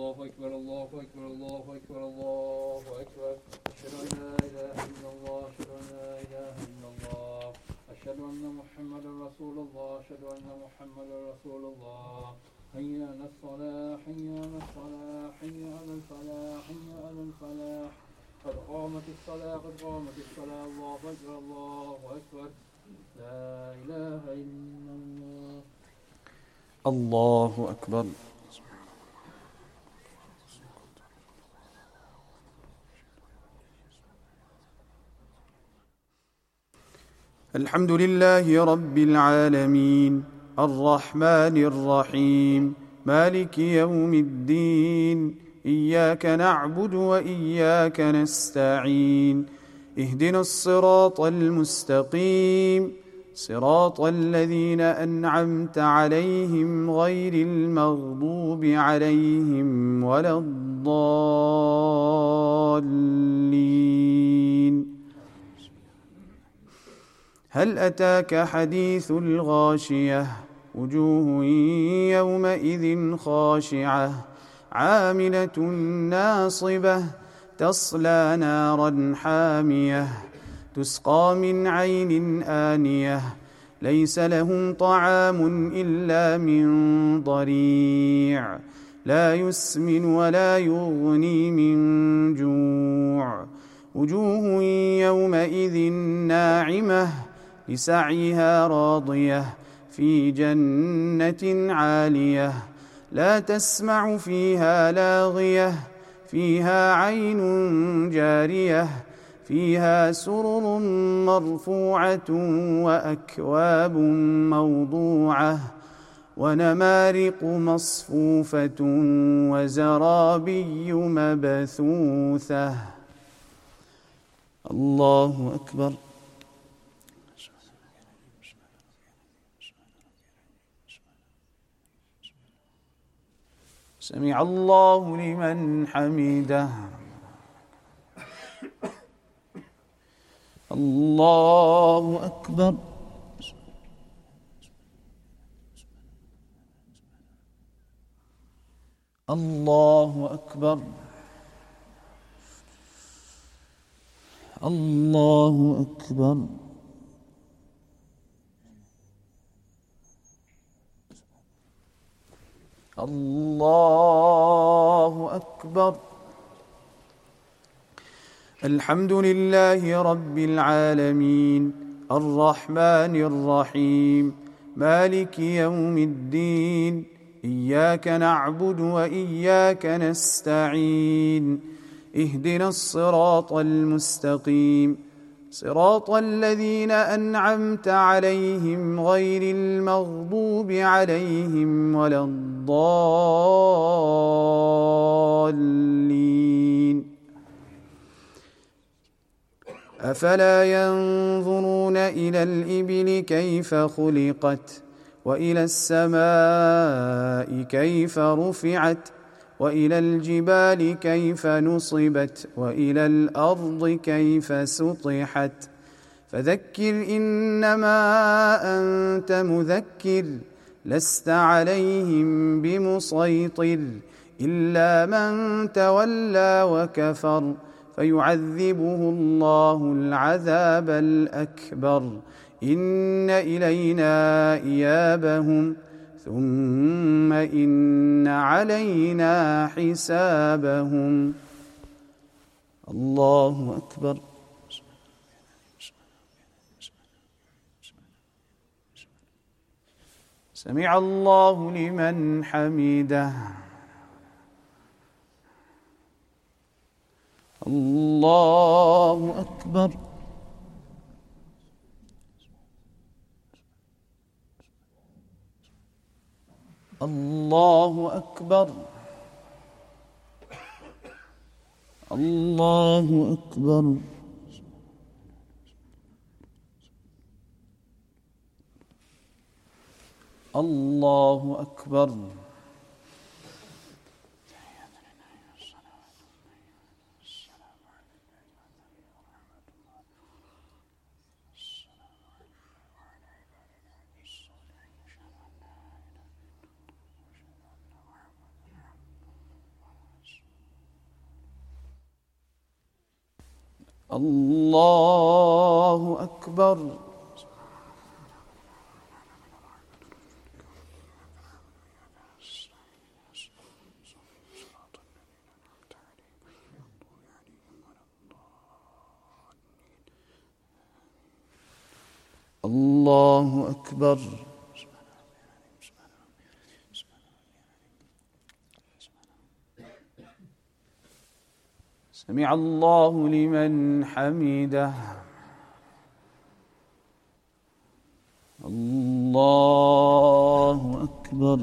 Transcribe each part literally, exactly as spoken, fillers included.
الله أكبر الله أكبر الله أكبر الله أكبر أشهد أن لا إله إلا الله أشهد أن لا إله إلا الله أشهد أن محمدا رسول الله أشهد أن محمدا رسول الله حي على الصلاة حي على الصلاة حي على الفلاح حي على الفلاح قد قامت الصلاة قد قامت الصلاة الله أكبر الله أكبر لا إله إلا الله. الله أكبر. الحمد لله رب العالمين الرحمن الرحيم مالك يوم الدين إياك نعبد وإياك نستعين اهدنا الصراط المستقيم صراط الذين أنعمت عليهم غير المغضوب عليهم ولا الضالين. هل أتاك حديث الغاشية وجوه يومئذ خاشعة عاملة ناصبة تصلى نارا حامية تسقى من عين آنية ليس لهم طعام إلا من ضريع لا يسمن ولا يغني من جوع وجوه يومئذ ناعمة لسعيها راضية في جنة عالية لا تسمع فيها لاغية فيها عين جارية فيها سرر مرفوعة وأكواب موضوعة ونمارق مصفوفة وزرابي مبثوثة. الله أكبر. سمع الله لمن حمده. الله أكبر. الله أكبر. الله أكبر. الله أكبر. الحمد لله رب العالمين الرحمن الرحيم مالك يوم الدين إياك نعبد وإياك نستعين اهدنا الصراط المستقيم صراط الذين أنعمت عليهم غير المغضوب عليهم ولا الضالين. أفلا ينظرون إلى الإبل كيف خلقت وإلى السماء كيف رفعت وإلى الجبال كيف نصبت وإلى الأرض كيف سطحت فذكر إنما أنت مذكر لست عليهم بمسيطر إلا من تولى وكفر فيعذبه الله العذاب الأكبر إن إلينا إيابهم ثم إن علينا حسابهم. الله أكبر. سمع الله لمن حمده. الله أكبر. الله أكبر. الله أكبر. الله أكبر. الله أكبر. الله أكبر. سمع الله لمن حمده. الله أكبر.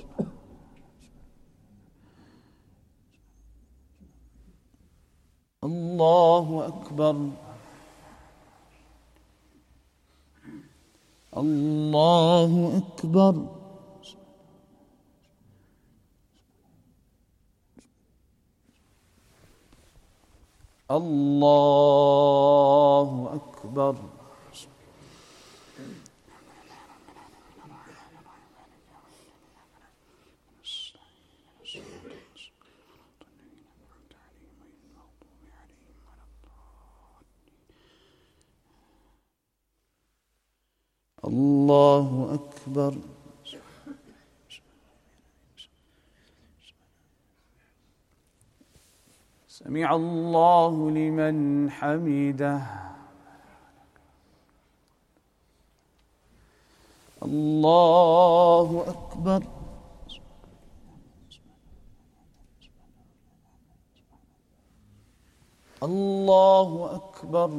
الله أكبر. الله أكبر. الله أكبر. الله أكبر. سمع الله لمن حمده. الله أكبر. الله أكبر.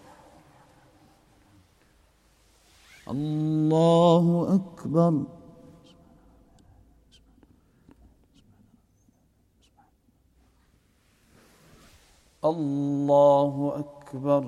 الله أكبر. الله أكبر.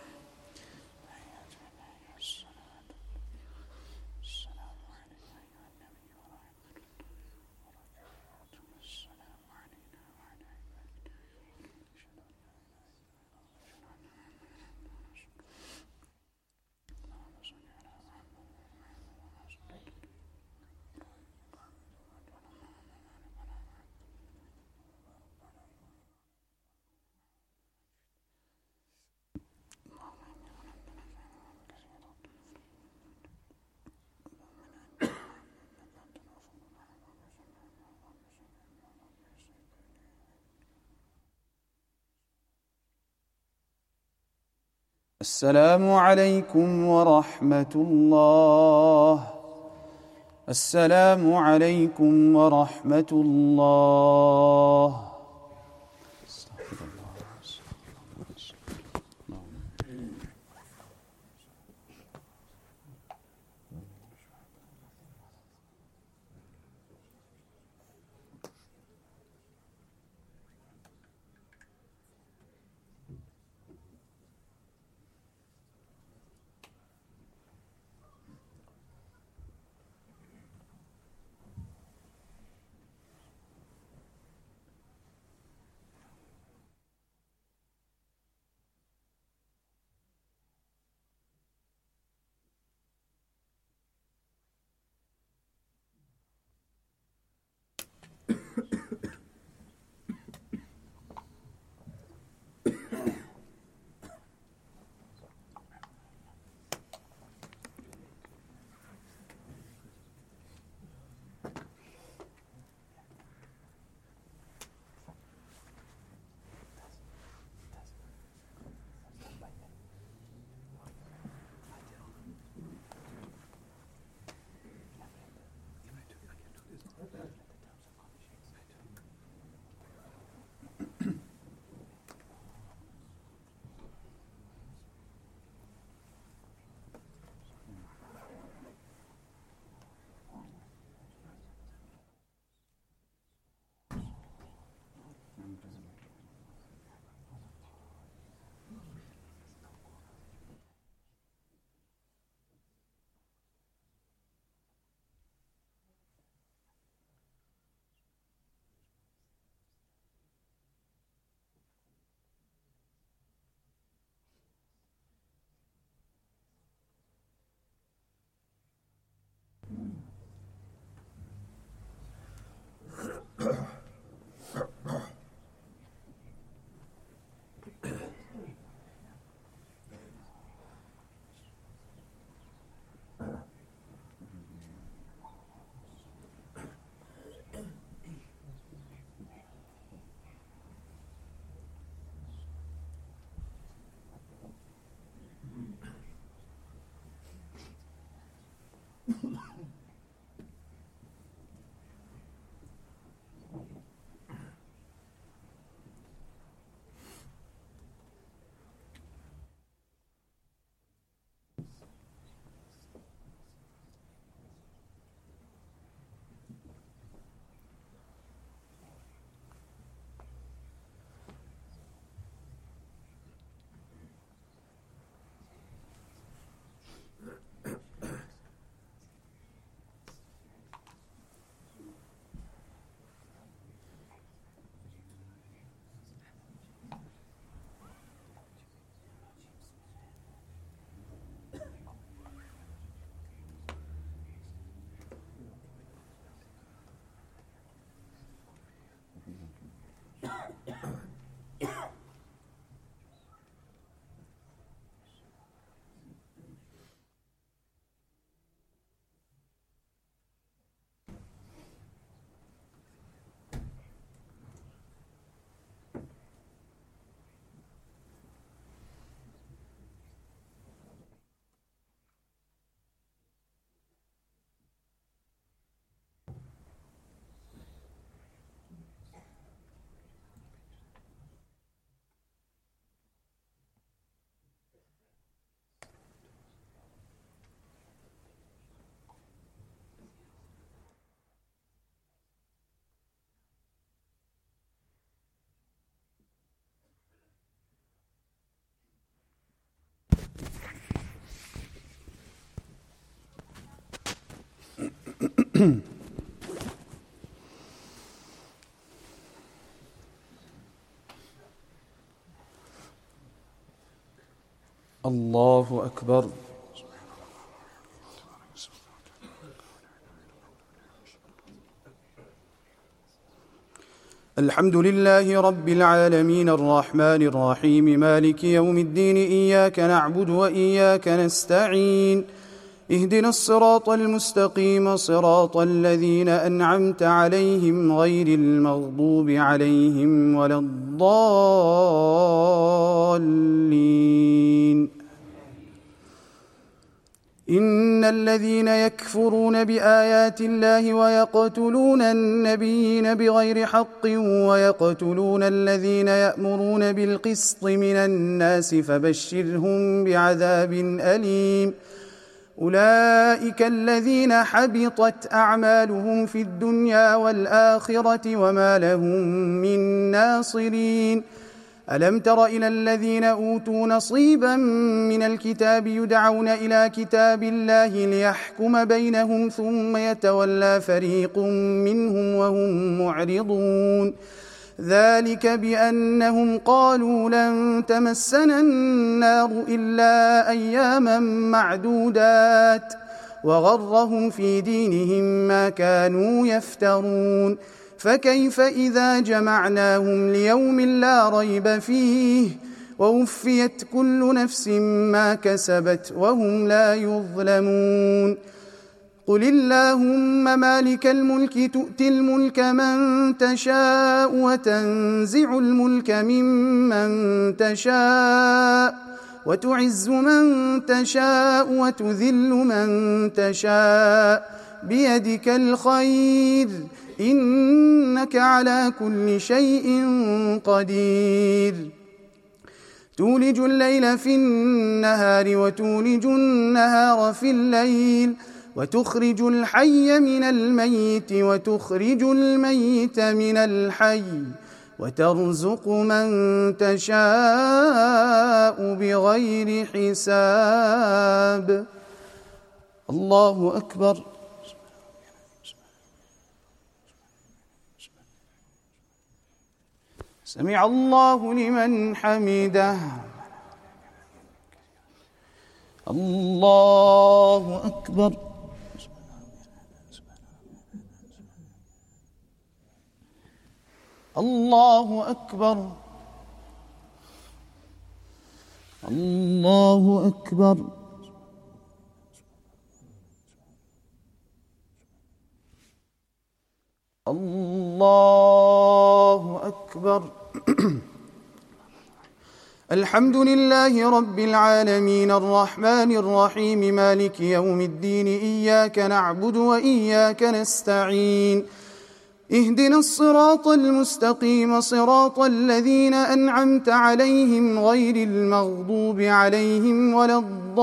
السلام عليكم ورحمة الله. السلام عليكم ورحمة الله. الله أكبر. الحمد لله رب العالمين الرحمن الرحيم مالك يوم الدين إياك نعبد وإياك نستعين اهدنا الصراط المستقيم صراط الذين أنعمت عليهم غير المغضوب عليهم ولا الضالين. إن الذين يكفرون بآيات الله ويقتلون النبيين بغير حق ويقتلون الذين يأمرون بالقسط من الناس فبشرهم بعذاب أليم. أولئك الذين حبطت أعمالهم في الدنيا والآخرة وما لهم من ناصرين. ألم تر إلى الذين أوتوا نصيبا من الكتاب يدعون إلى كتاب الله ليحكم بينهم ثم يتولى فريق منهم وهم معرضون. ذلك بأنهم قالوا لن تمسنا النار إلا أياما معدودات وغرهم في دينهم ما كانوا يفترون. فكيف إذا جمعناهم ليوم لا ريب فيه ووفيت كل نفس ما كسبت وهم لا يظلمون. قل اللهم مالك الملك تؤتي الملك من تشاء وتنزع الملك ممن تشاء وتعز من تشاء وتذل من تشاء بيدك الخير إنك على كل شيء قدير. تولج الليل في النهار وتولج النهار في الليل وتخرج الحي من الميت وتخرج الميت من الحي وترزق من تشاء بغير حساب. الله أكبر. سمع الله لمن حمده. الله أكبر. الله أكبر. الله أكبر. الله أكبر. الحمد لله رب العالمين الرحمن الرحيم مالك يوم الدين إياك نعبد وإياك نستعين اهدنا الصراط المستقيم صراط الذين أنعمت عليهم غير المغضوب عليهم ولا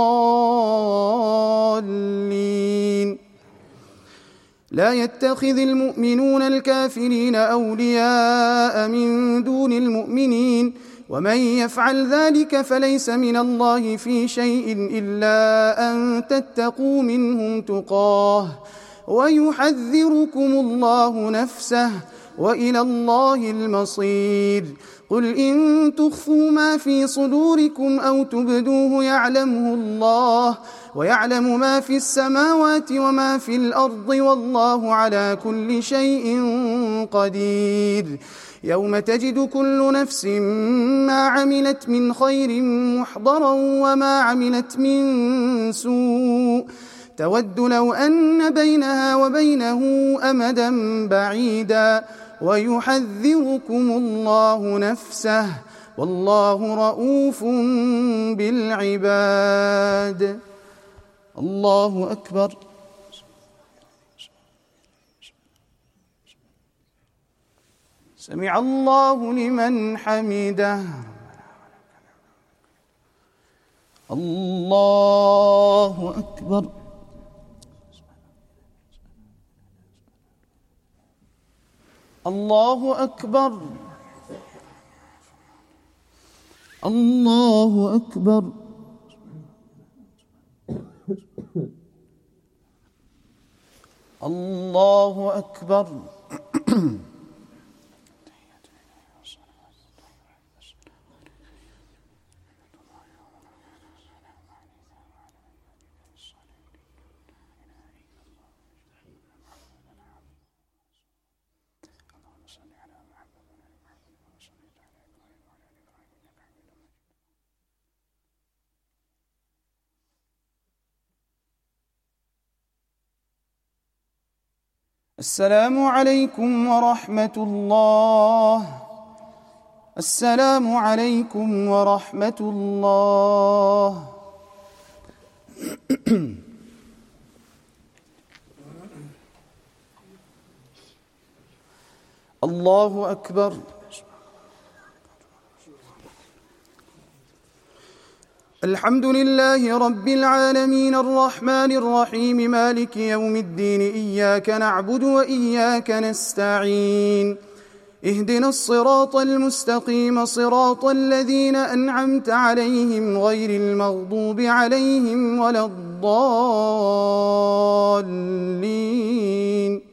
الضالين. لا يتخذ المؤمنون الكافرين أولياء من دون المؤمنين ومن يفعل ذلك فليس من الله في شيء إلا أن تتقوا منهم تقاه ويحذركم الله نفسه وإلى الله المصير. قل إن تخفوا ما في صدوركم أو تبدوه يعلمه الله ويعلم ما في السماوات وما في الأرض والله على كل شيء قدير. يوم تجد كل نفس ما عملت من خير محضرا وما عملت من سوء تود لو أن بينها وبينه أمدا بعيدا ويحذركم الله نفسه والله رؤوف بالعباد. الله أكبر. سمع الله لمن حمده. الله أكبر. الله أكبر. الله أكبر. الله أكبر. السلام عليكم ورحمة الله. السلام عليكم ورحمة الله. الله أكبر. الحمد لله رب العالمين الرحمن الرحيم مالك يوم الدين إياك نعبد وإياك نستعين اهدنا الصراط المستقيم صراط الذين أنعمت عليهم غير المغضوب عليهم ولا الضالين.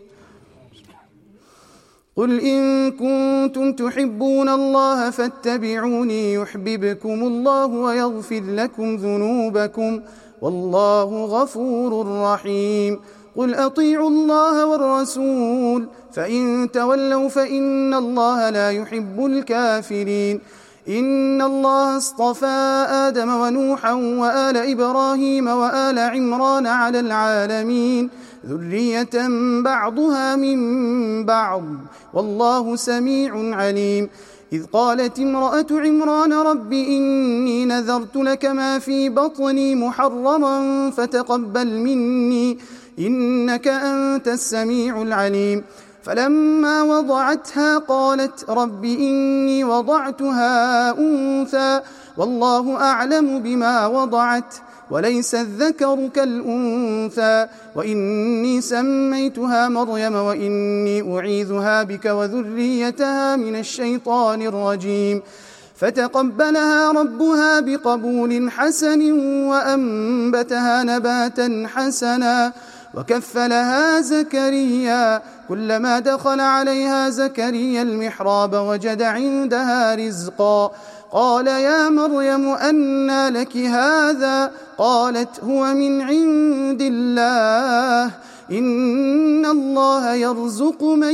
قل إن كنتم تحبون الله فاتبعوني يحببكم الله ويغفر لكم ذنوبكم والله غفور رحيم. قل أطيعوا الله والرسول فإن تولوا فإن الله لا يحب الكافرين. إن الله اصطفى آدم ونوحا وآل إبراهيم وآل عمران على العالمين ذرية بعضها من بعض والله سميع عليم. إذ قالت امرأة عمران رب إني نذرت لك ما في بطني محررا فتقبل مني إنك أنت السميع العليم. فلما وضعتها قالت رب إني وضعتها أنثى والله أعلم بما وضعت وليس الذكر كالأنثى وإني سميتها مريم وإني أعيذها بك وذريتها من الشيطان الرجيم. فتقبلها ربها بقبول حسن وأنبتها نباتا حسنا وكفلها زكريا. كلما دخل عليها زكريا المحراب وجد عندها رزقا قال يا مريم أنى لك هذا قالت هو من عند الله إن الله يرزق من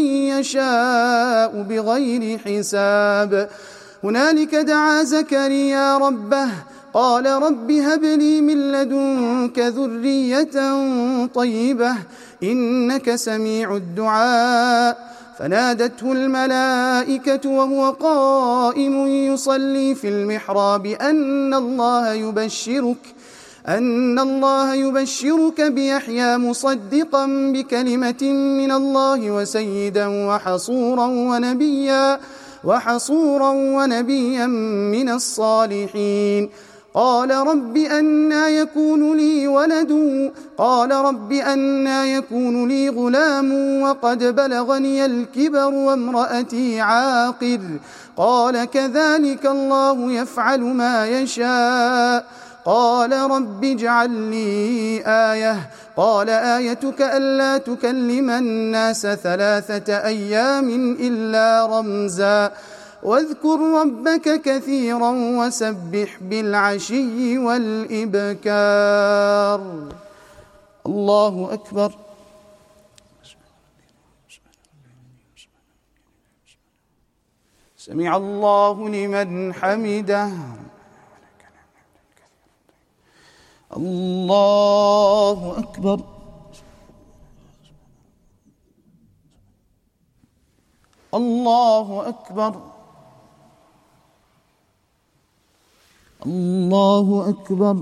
يشاء بغير حساب. هنالك دعا زكريا ربه قال رب هب لي من لدنك ذرية طيبة إنك سميع الدعاء. فنادته الملائكة وهو قائم يصلي في المحراب أن الله يبشرك أن الله يبشرك بيحيى مصدقا بكلمة من الله وسيدا وحصورا ونبيا وحصورا ونبيا من الصالحين. قال رب أنى يكون لي ولد قال رب أنى يكون لي غلام وقد بلغني الكبر وامرأتي عاقر قال كذلك الله يفعل ما يشاء. قال رب اجعل لي آية قال آيتك ألا تكلم الناس ثلاثة أيام إلا رمزا واذكر ربك كثيرا وسبح بالعشي والإبكار. الله أكبر. سمع الله لمن حمده. الله أكبر. الله أكبر. الله أكبر.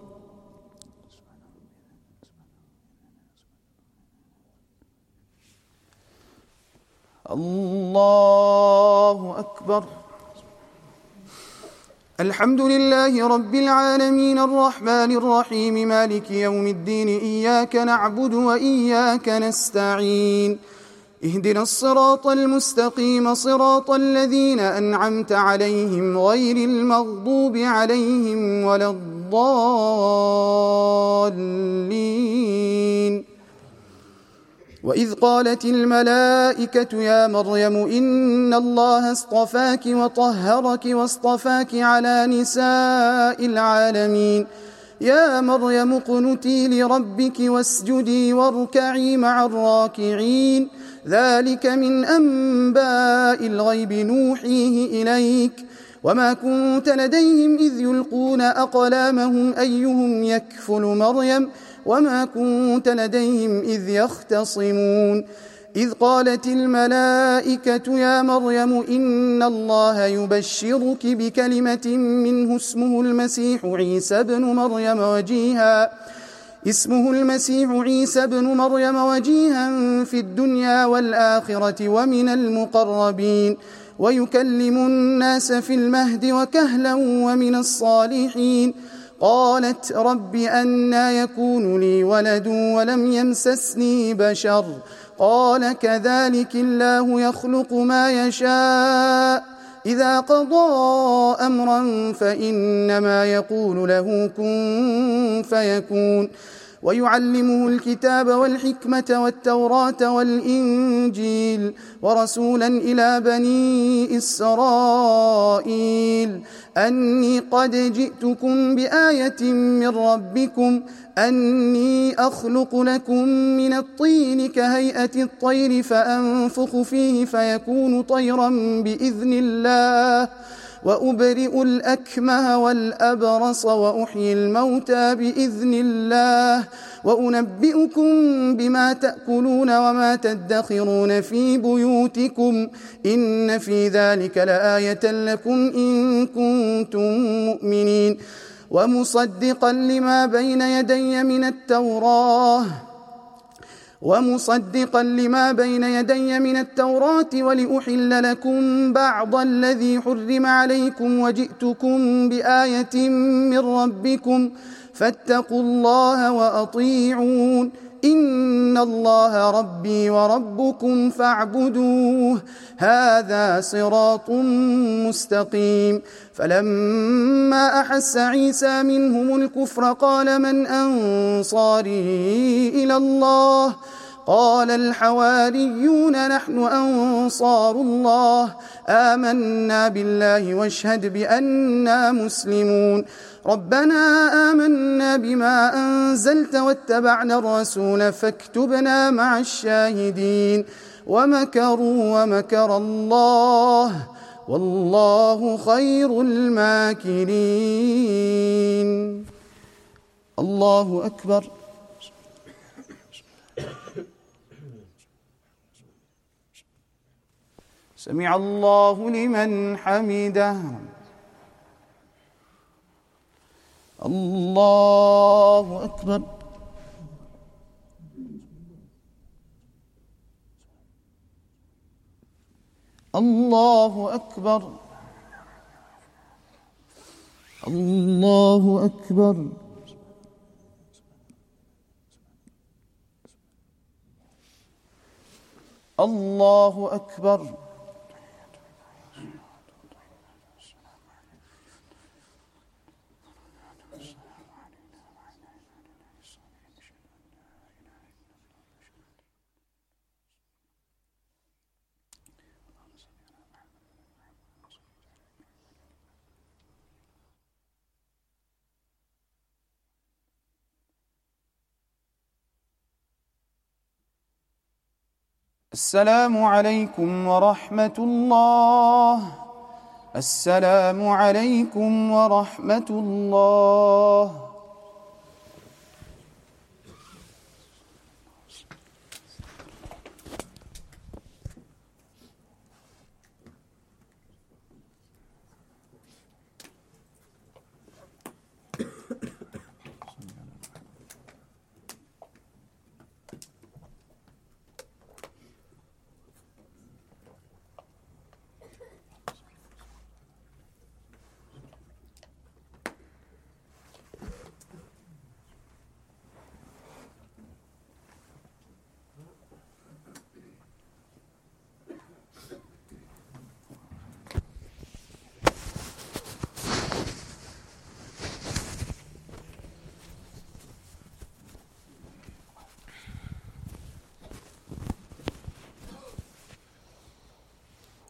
الله أكبر. الحمد لله رب العالمين الرحمن الرحيم مالك يوم الدين إياك نعبد وإياك نستعين اهدنا الصراط المستقيم صراط الذين أنعمت عليهم غير المغضوب عليهم ولا الضالين وإذ قالت الملائكة يا مريم إن الله اصطفاك وطهرك واصطفاك على نساء العالمين يا مريم اقنتي لربك واسجدي واركعي مع الراكعين ذلك من أنباء الغيب نوحيه إليك وما كنت لديهم إذ يلقون أقلامهم أيهم يكفل مريم وما كنت لديهم إذ يختصمون إذ قالت الملائكة يا مريم إن الله يبشرك بكلمة منه اسمه المسيح عيسى بن مريم وجيها اسمه المسيح عيسى بن مريم وجيها في الدنيا والآخرة ومن المقربين ويكلم الناس في المهد وكهلا ومن الصالحين قالت رب أنى يكون لي ولد ولم يمسسني بشر قال كذلك الله يخلق ما يشاء إذا قضى أمرا فإنما يقول له كن فيكون ويعلمه الكتاب والحكمة والتوراة والإنجيل ورسولا إلى بني إسرائيل أني قد جئتكم بآية من ربكم أني أخلق لكم من الطين كهيئة الطير فأنفخ فيه فيكون طيرا بإذن الله وأبرئ الأكمه والأبرص وأحيي الموتى بإذن الله وأنبئكم بما تأكلون وما تدخرون في بيوتكم إن في ذلك لآية لكم إن كنتم مؤمنين ومصدقا لما بين يدي من التوراة ومصدقا لما بين يدي من التوراة ولأحل لكم بعض الذي حرم عليكم وجئتكم بآية من ربكم فاتقوا الله وأطيعون إن الله ربي وربكم فاعبدوه هذا صراط مستقيم فلما أحس عيسى منهم الكفر قال من أنصاري إلى الله قال الحواريون نحن أنصار الله آمنا بالله واشهد بأننا مسلمون ربنا آمنا بما أنزلت واتبعنا الرسول فاكتبنا مع الشاهدين ومكروا ومكر الله والله خير الماكرين الله أكبر سمع الله لمن حمده الله أكبر الله أكبر الله أكبر الله أكبر السلام عليكم ورحمة الله السلام عليكم ورحمة الله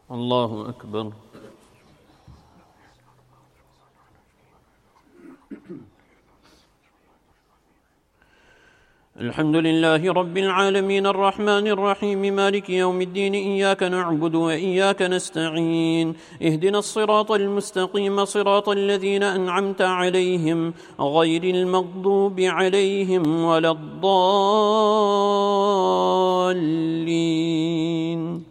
الله أكبر. الحمد لله رب العالمين الرحمن الرحيم مالك يوم الدين إياك نعبد وإياك نستعين اهدنا الصراط المستقيم صراط الذين أنعمت عليهم غير المغضوب عليهم ولا الضالين.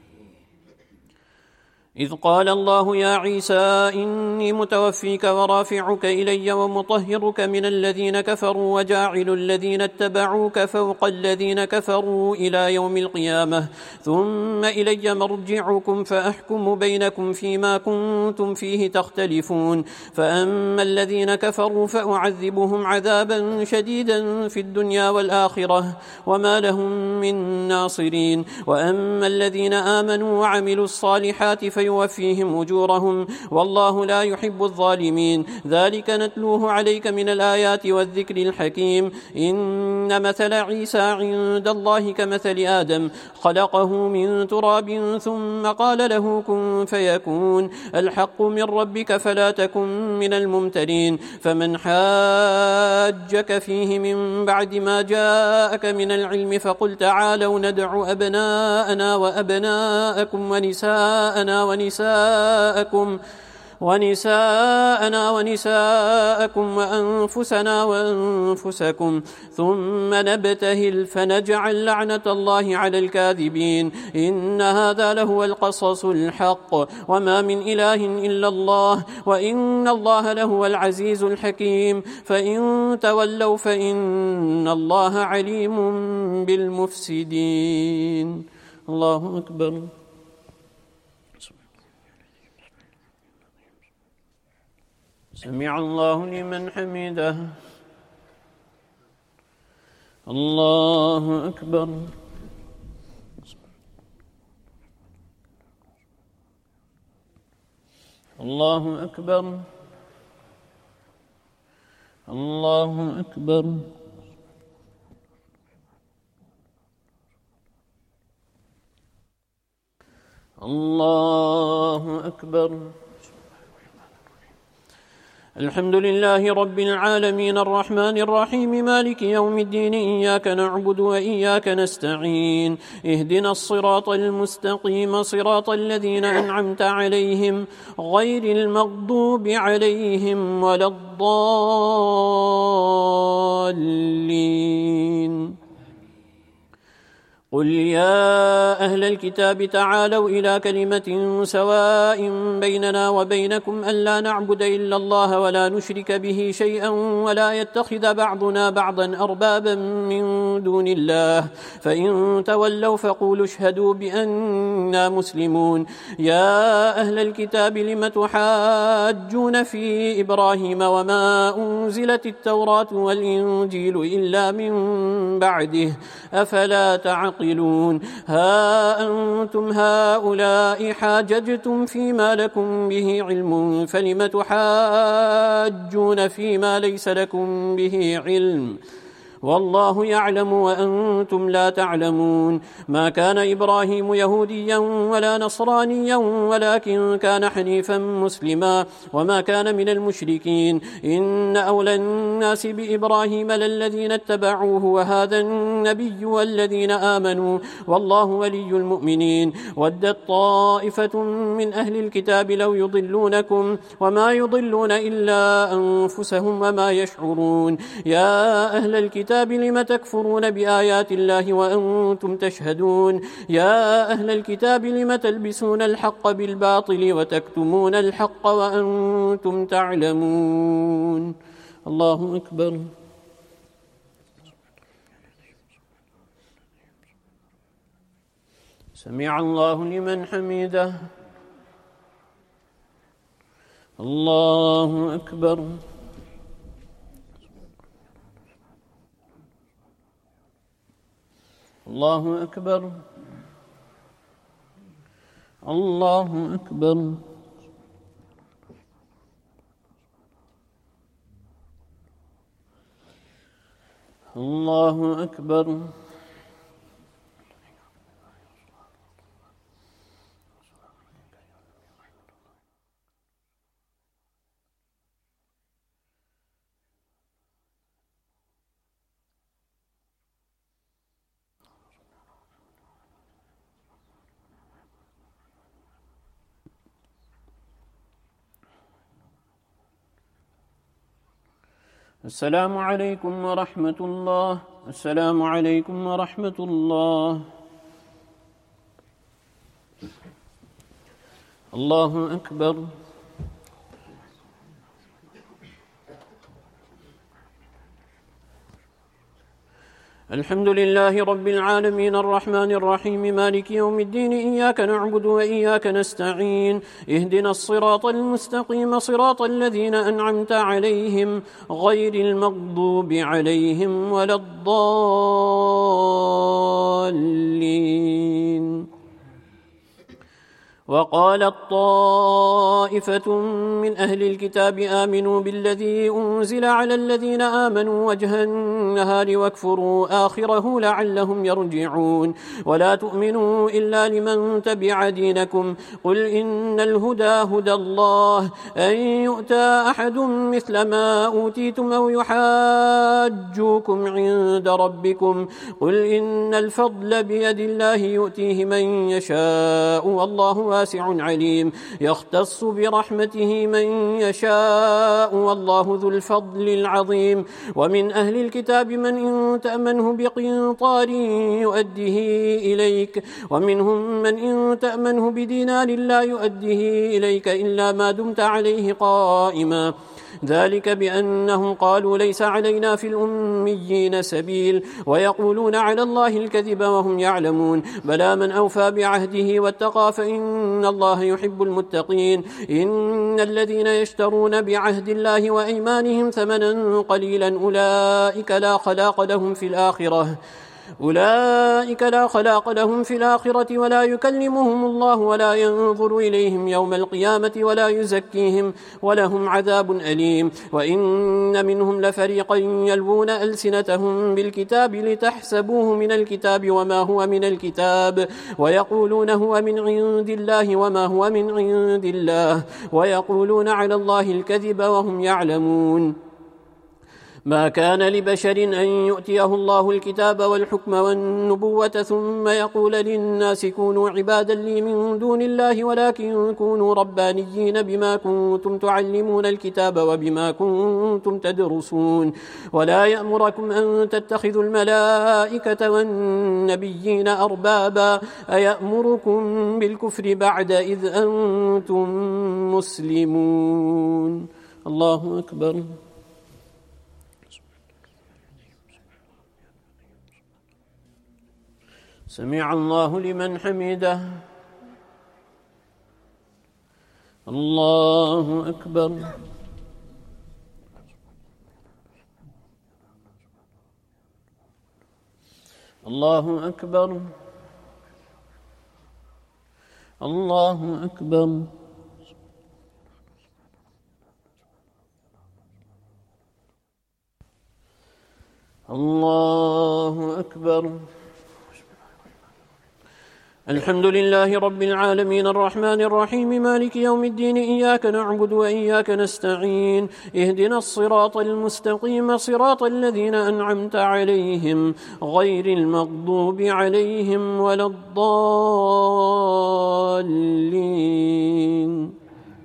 إذ قال الله يا عيسى إني متوفيك ورافعك إلي ومطهرك من الذين كفروا وجاعل الذين اتبعوك فوق الذين كفروا إلى يوم القيامة ثم إلي مرجعكم فأحكم بينكم فيما كنتم فيه تختلفون. فأما الذين كفروا فأعذبهم عذابا شديدا في الدنيا والآخرة وما لهم من ناصرين. وأما الذين آمنوا وعملوا الصالحات في يوفيهم أجورهم والله لا يحب الظالمين. ذلك نتلوه عليك من الآيات والذكر الحكيم. إن مثل عيسى عند الله كمثل آدم خلقه من تراب ثم قال له كن فيكون. الحق من ربك فلا تكن من الممترين. فمن حاجك فيه من بعد ما جاءك من العلم فقل تعالوا ندع أبناءنا وأبناءكم ونساءنا ونساءكم ونساءنا ونساءكم وأنفسنا وأنفسكم ثم نبتهل فنجعل لعنة الله على الكاذبين. إن هذا لهو القصص الحق وما من إله إلا الله وإن الله لهو العزيز الحكيم. فإن تولوا فإن الله عليم بالمفسدين. الله أكبر. سمع الله لمن حمده. الله أكبر. الله أكبر. الله أكبر. الله أكبر. الحمد لله رب العالمين الرحمن الرحيم مالك يوم الدين إياك نعبد وإياك نستعين اهدنا الصراط المستقيم صراط الذين أنعمت عليهم غير المغضوب عليهم ولا الضالين. قل يا أهل الكتاب تعالوا إلى كلمة سواء بيننا وبينكم ألا نعبد إلا الله ولا نشرك به شيئا ولا يتخذ بعضنا بعضا أربابا من دون الله. فإن تولوا فقولوا اشهدوا بأننا مسلمون. يا أهل الكتاب لم تحاجون في إبراهيم وما أنزلت التوراة والإنجيل إلا من بعده أفلا تعقلون. ها أنتم هؤلاء حاججتم فيما لكم به علم فلم تحاجون فيما ليس لكم به علم والله يعلم وأنتم لا تعلمون. ما كان إبراهيم يهوديا ولا نصرانيا ولكن كان حنيفا مسلما وما كان من المشركين. إن أولى الناس بإبراهيم للذين اتبعوه وهذا النبي والذين آمنوا والله ولي المؤمنين. ودت طائفة من أهل الكتاب لو يضلونكم وما يضلون إلا أنفسهم وما يشعرون. يا أهل الكتاب لم تكفرون بآيات الله وأنتم تشهدون. يا أهل الكتاب لم تلبسون الحق بالباطل وتكتمون الحق وأنتم تعلمون. الله أكبر. سمع الله لمن حمده. الله أكبر. الله أكبر. الله أكبر. الله أكبر. السلام عليكم ورحمة الله. السلام عليكم ورحمة الله. الله أكبر. الحمد لله رب العالمين الرحمن الرحيم مالك يوم الدين إياك نعبد وإياك نستعين اهدنا الصراط المستقيم صراط الذين أنعمت عليهم غير المغضوب عليهم ولا الضالين. وقالت طائفة من أهل الكتاب آمنوا بالذي أنزل على الذين آمنوا وجه النهار واكفروا آخره لعلهم يرجعون ولا تؤمنوا إلا لمن تبع دينكم قل إن الهدى هدى الله أن يؤتى أحد مثل ما أوتيتم أو يحاجوكم عند ربكم قل إن الفضل بيد الله يؤتيه من يشاء والله واسع عليم يختص برحمته من يشاء والله ذو الفضل العظيم. ومن أهل الكتاب من إن تأمنه بقنطار يؤديه إليك ومنهم من إن تأمنه بدينار لا يؤديه إليك إلا ما دمت عليه قائما ذلك بأنهم قالوا ليس علينا في الأميين سبيل ويقولون على الله الكذب وهم يعلمون بلى من أوفى بعهده واتقى فإن الله يحب المتقين. إن الذين يشترون بعهد الله وأيمانهم ثمنا قليلا أولئك لا خلاق لهم في الآخرة أولئك لا خلاق لهم في الآخرة ولا يكلمهم الله ولا ينظر إليهم يوم القيامة ولا يزكيهم ولهم عذاب أليم. وإن منهم لفريقا يلوون ألسنتهم بالكتاب لتحسبوه من الكتاب وما هو من الكتاب ويقولون هو من عند الله وما هو من عند الله ويقولون على الله الكذب وهم يعلمون. ما كان لبشر أن يؤتيه الله الكتاب والحكم والنبوة ثم يقول للناس كونوا عبادا لي من دون الله ولكن كونوا ربانيين بما كنتم تعلمون الكتاب وبما كنتم تدرسون ولا يأمركم أن تتخذوا الملائكة والنبيين أربابا أيأمركم بالكفر بعد إذ أنتم مسلمون. الله أكبر. سمع الله لمن حمده. الله أكبر. الله أكبر. الله أكبر. الله أكبر. الحمد لله رب العالمين الرحمن الرحيم مالك يوم الدين إياك نعبد وإياك نستعين اهدنا الصراط المستقيم صراط الذين أنعمت عليهم غير المغضوب عليهم ولا الضالين.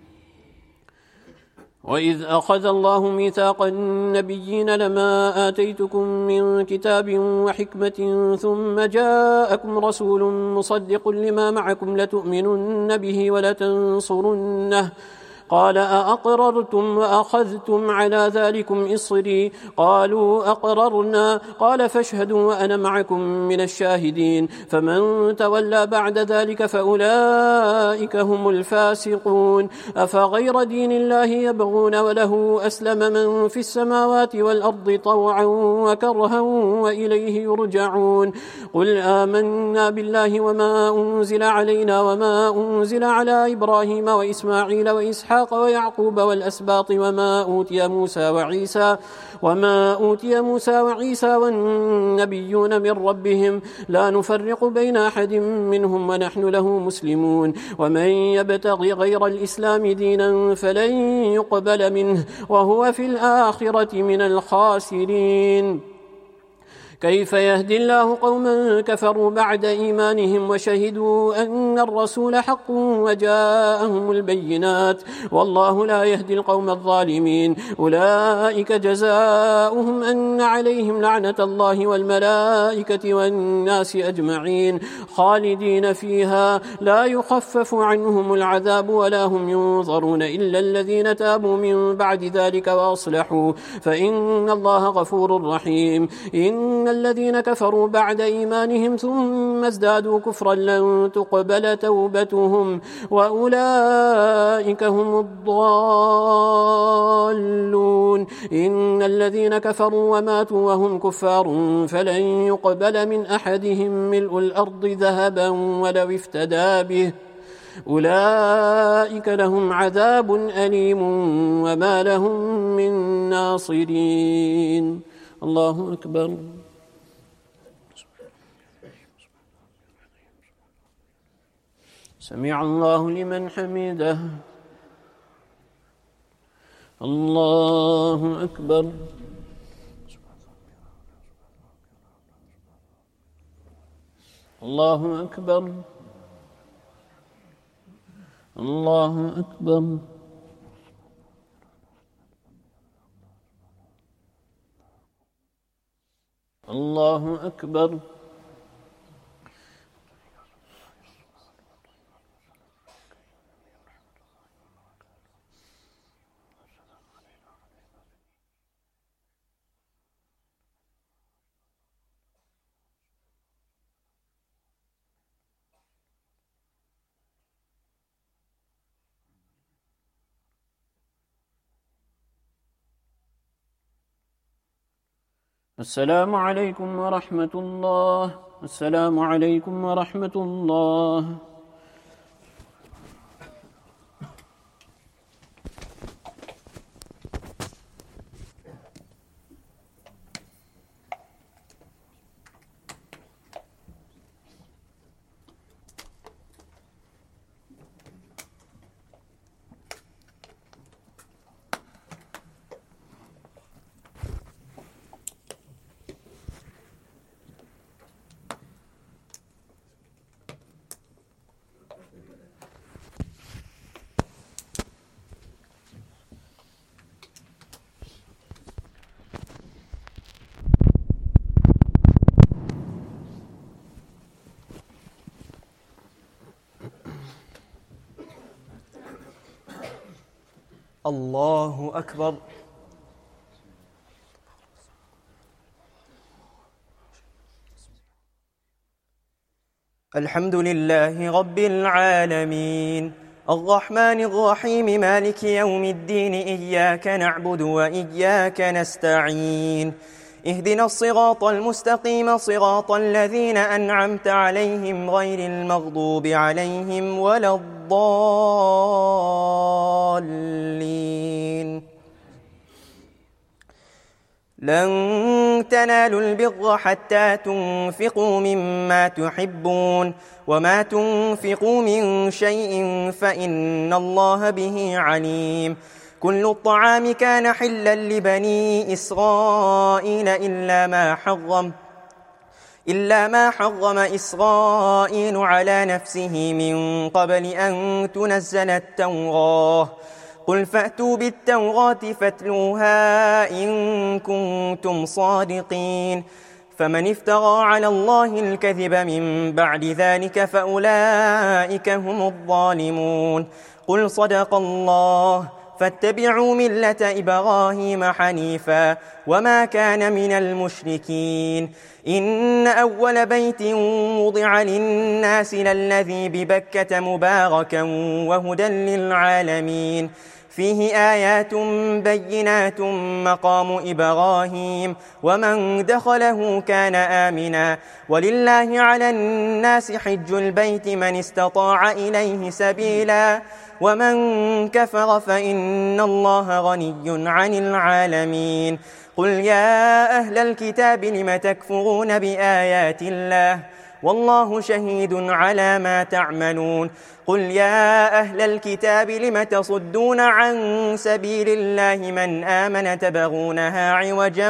وإذ أخذ الله ميثاق النبيين لما آتيتكم من كتاب وحكمة ثم جاءكم رسول مصدق لما معكم لتؤمنن به ولتنصرنه قال أأقررتم وأخذتم على ذلكم إصري قالوا أقررنا قال فاشهدوا وأنا معكم من الشاهدين فمن تولى بعد ذلك فأولئك هم الفاسقون. أفغير دين الله يبغون وله أسلم من في السماوات والأرض طوعا وكرها وإليه يرجعون. قل آمنا بالله وما أنزل علينا وما أنزل على إبراهيم وإسماعيل وإسحاق ويعقوب والأسباط وما أوتي موسى وعيسى وما أوتي موسى وعيسى والنبيون من ربهم لا نفرق بين أحد منهم ونحن له مسلمون. ومن يبتغي غير الإسلام دينا فلن يقبل منه وهو في الآخرة من الخاسرين. كيف يهدي الله قوما كفروا بعد إيمانهم وشهدوا أن الرسول حق وجاءهم البينات والله لا يهدي القوم الظالمين. أولئك جزاؤهم أن عليهم لعنة الله والملائكة والناس أجمعين خالدين فيها لا يخفف عنهم العذاب ولا هم ينظرون إلا الذين تابوا من بعد ذلك وأصلحوا فإن الله غفور رحيم. إن الذين كفروا بعد إيمانهم ثم ازدادوا كفرا لن تقبل توبتهم وأولئك هم الضالون. إن الذين كفروا وماتوا وهم كفار فلن يقبل من أحدهم ملء الأرض ذهبا ولو افتدى به أولئك لهم عذاب أليم وما لهم من ناصرين. الله أكبر. سمع الله لمن حمده. الله أكبر. الله أكبر. الله أكبر. الله أكبر. السلام عليكم ورحمة الله. السلام عليكم ورحمة الله. الله أكبر. الحمد لله رب العالمين الرحمن الرحيم مالك يوم الدين إياك نعبد وإياك نستعين اهدنا الصراط المستقيم صراط الذين أنعمت عليهم غير المغضوب عليهم ولا الضالين. لن تنالوا البر حتى تنفقوا مما تحبون وما تنفقوا من شيء فإن الله به عليم. كل الطعام كان حلا لبني إسرائيل إلا ما حرم إلا ما حرم إسرائيل على نفسه من قبل أن تنزل التوراة. قل فأتوا بالتوراة فاتلوها إن كنتم صادقين. فمن افترى على الله الكذب من بعد ذلك فأولئك هم الظالمون. قل صدق الله فاتبعوا ملة إبراهيم حنيفا وما كان من المشركين. إن أول بيت وضع للناس للذي ببكة مباركا وهدى للعالمين فيه آيات بينات مقام إبراهيم ومن دخله كان آمنا ولله على الناس حج البيت من استطاع إليه سبيلا ومن كفر فإن الله غني عن العالمين. قل يا أهل الكتاب لم تكفرون بآيات الله والله شهيد على ما تعملون. قل يا أهل الكتاب لم تصدون عن سبيل الله من آمن تبغونها عوجا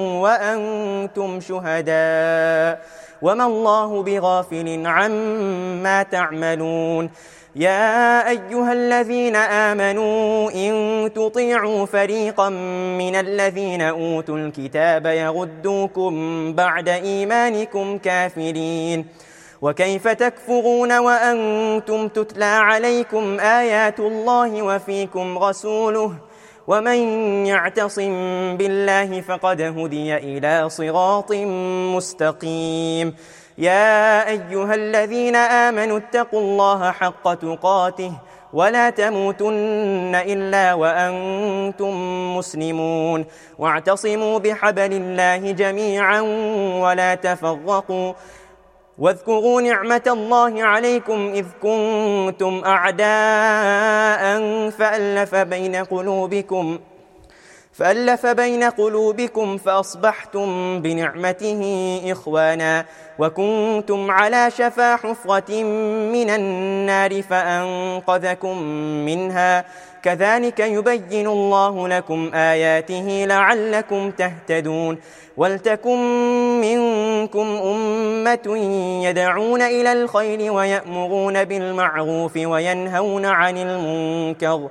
وأنتم شهداء وما الله بغافل عما تعملون. يا أيها الذين آمنوا إن تطيعوا فريقا من الذين أوتوا الكتاب يردوكم بعد إيمانكم كافرين. وكيف تكفرون وأنتم تتلى عليكم آيات الله وفيكم رسوله ومن يعتصم بالله فقد هدي إلى صراط مستقيم. يا أيها الذين آمنوا اتقوا الله حق تقاته ولا تموتن إلا وأنتم مسلمون واعتصموا بحبل الله جميعا ولا تفرقوا واذكروا نعمة الله عليكم إذ كنتم أعداء فألف بين قلوبكم فألف بين قلوبكم فأصبحتم بنعمته إخوانا وكنتم على شفا حفرة من النار فأنقذكم منها كذلك يبين الله لكم آياته لعلكم تهتدون. ولتكن منكم أمة يدعون إلى الخير ويأمرون بالمعروف وينهون عن المنكر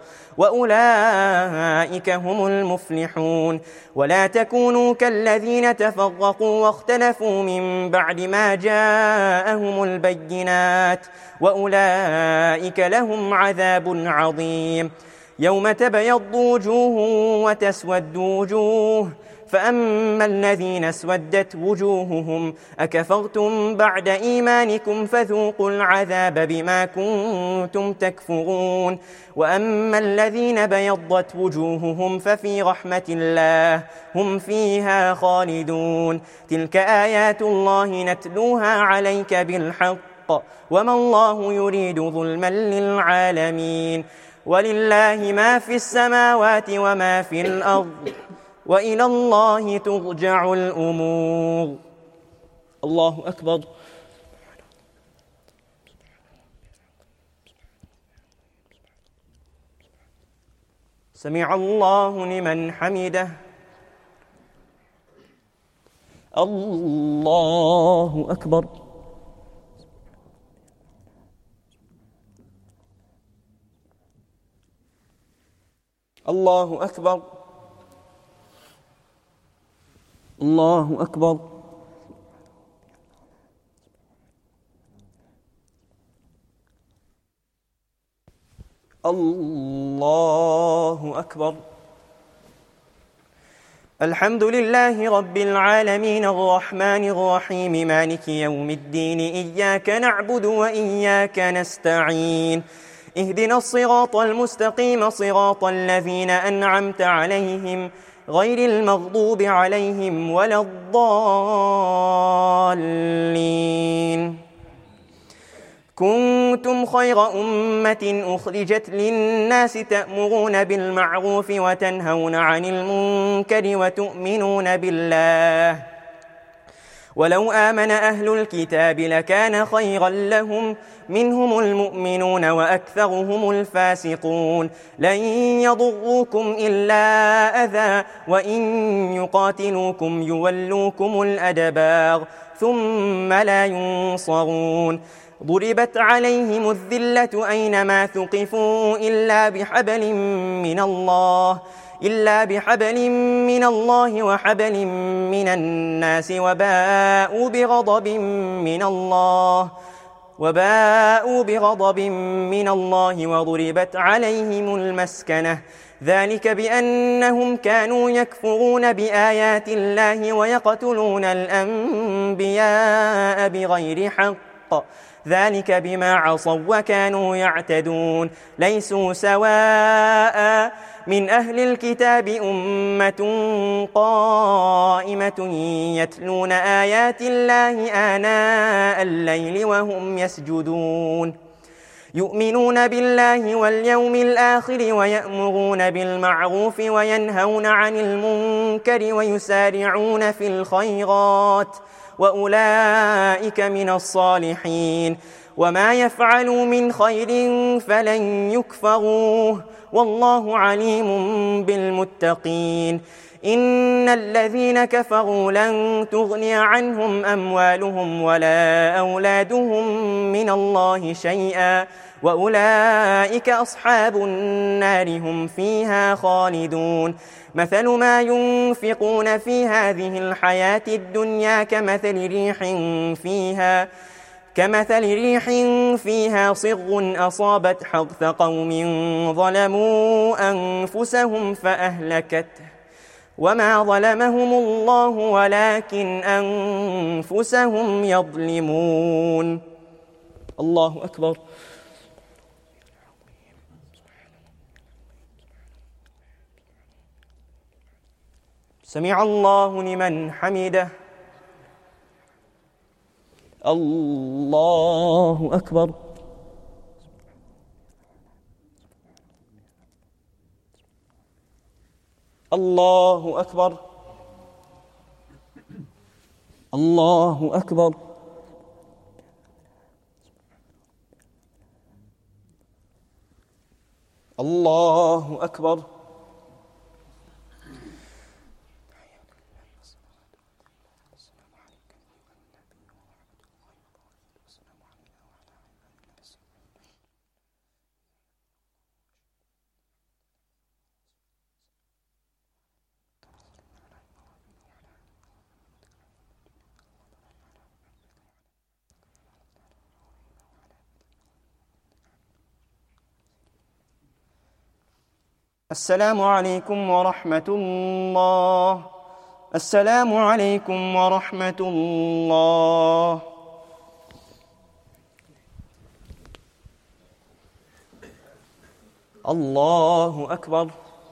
وأولئك هم المفلحون. ولا تكونوا كالذين تفرقوا واختلفوا من بعد ما جاءهم البينات وأولئك لهم عذاب عظيم. يوم تبيض وجوه وتسود وجوه فأما الذين اسودت وجوههم أكفرتم بعد إيمانكم فذوقوا العذاب بما كنتم تكفرون. وأما الذين بيضت وجوههم ففي رحمة الله هم فيها خالدون. تلك آيات الله نتلوها عليك بالحق وما الله يريد ظلما للعالمين. ولله ما في السماوات وما في الأرض وإلى الله ترجع الأمور. الله أكبر. سمع الله لمن حمده. الله أكبر. الله أكبر. الله أكبر. الله أكبر. الحمد لله رب العالمين الرحمن الرحيم مالك يوم الدين إياك نعبد وإياك نستعين اهدنا الصراط المستقيم صراط الذين أنعمت عليهم غير المغضوب عليهم ولا الضالين. كنتم خير أمة أخرجت للناس تأمرون بالمعروف وتنهون عن المنكر وتؤمنون بالله ولو آمن أهل الكتاب لكان خيرا لهم منهم المؤمنون وأكثرهم الفاسقون. لن يضروكم إلا أذى وإن يقاتلوكم يولوكم الأدبار ثم لا ينصرون. ضربت عليهم الذلة أينما ثقفوا إلا بحبل من الله إلا بحبل من الله وحبل من الناس وباءوا بغضب من الله وباءوا بغضب من الله وضربت عليهم المسكنة ذلك بأنهم كانوا يكفرون بآيات الله ويقتلون الأنبياء بغير حق ذلك بما عصوا وكانوا يعتدون. ليسوا سواء من أهل الكتاب أمة قائمة يتلون آيات الله آناء الليل وهم يسجدون يؤمنون بالله واليوم الآخر ويأمرون بالمعروف وينهون عن المنكر ويسارعون في الخيرات وأولئك من الصالحين وما يفعلوا من خير فلن يكفروه والله عليم بالمتقين إن الذين كفروا لن تغني عنهم أموالهم ولا أولادهم من الله شيئا وأولئك أصحاب النار هم فيها خالدون مثل ما ينفقون في هذه الحياة الدنيا كمثل ريح فيها كمثل ريح فيها صر أصابت حرث قوم ظلموا أنفسهم فأهلكته وما ظلمهم الله ولكن أنفسهم يظلمون. الله أكبر. سمع الله لمن حمده. الله أكبر. الله أكبر. الله أكبر. الله أكبر. السلام عليكم ورحمة الله. السلام عليكم ورحمة الله. الله أكبر.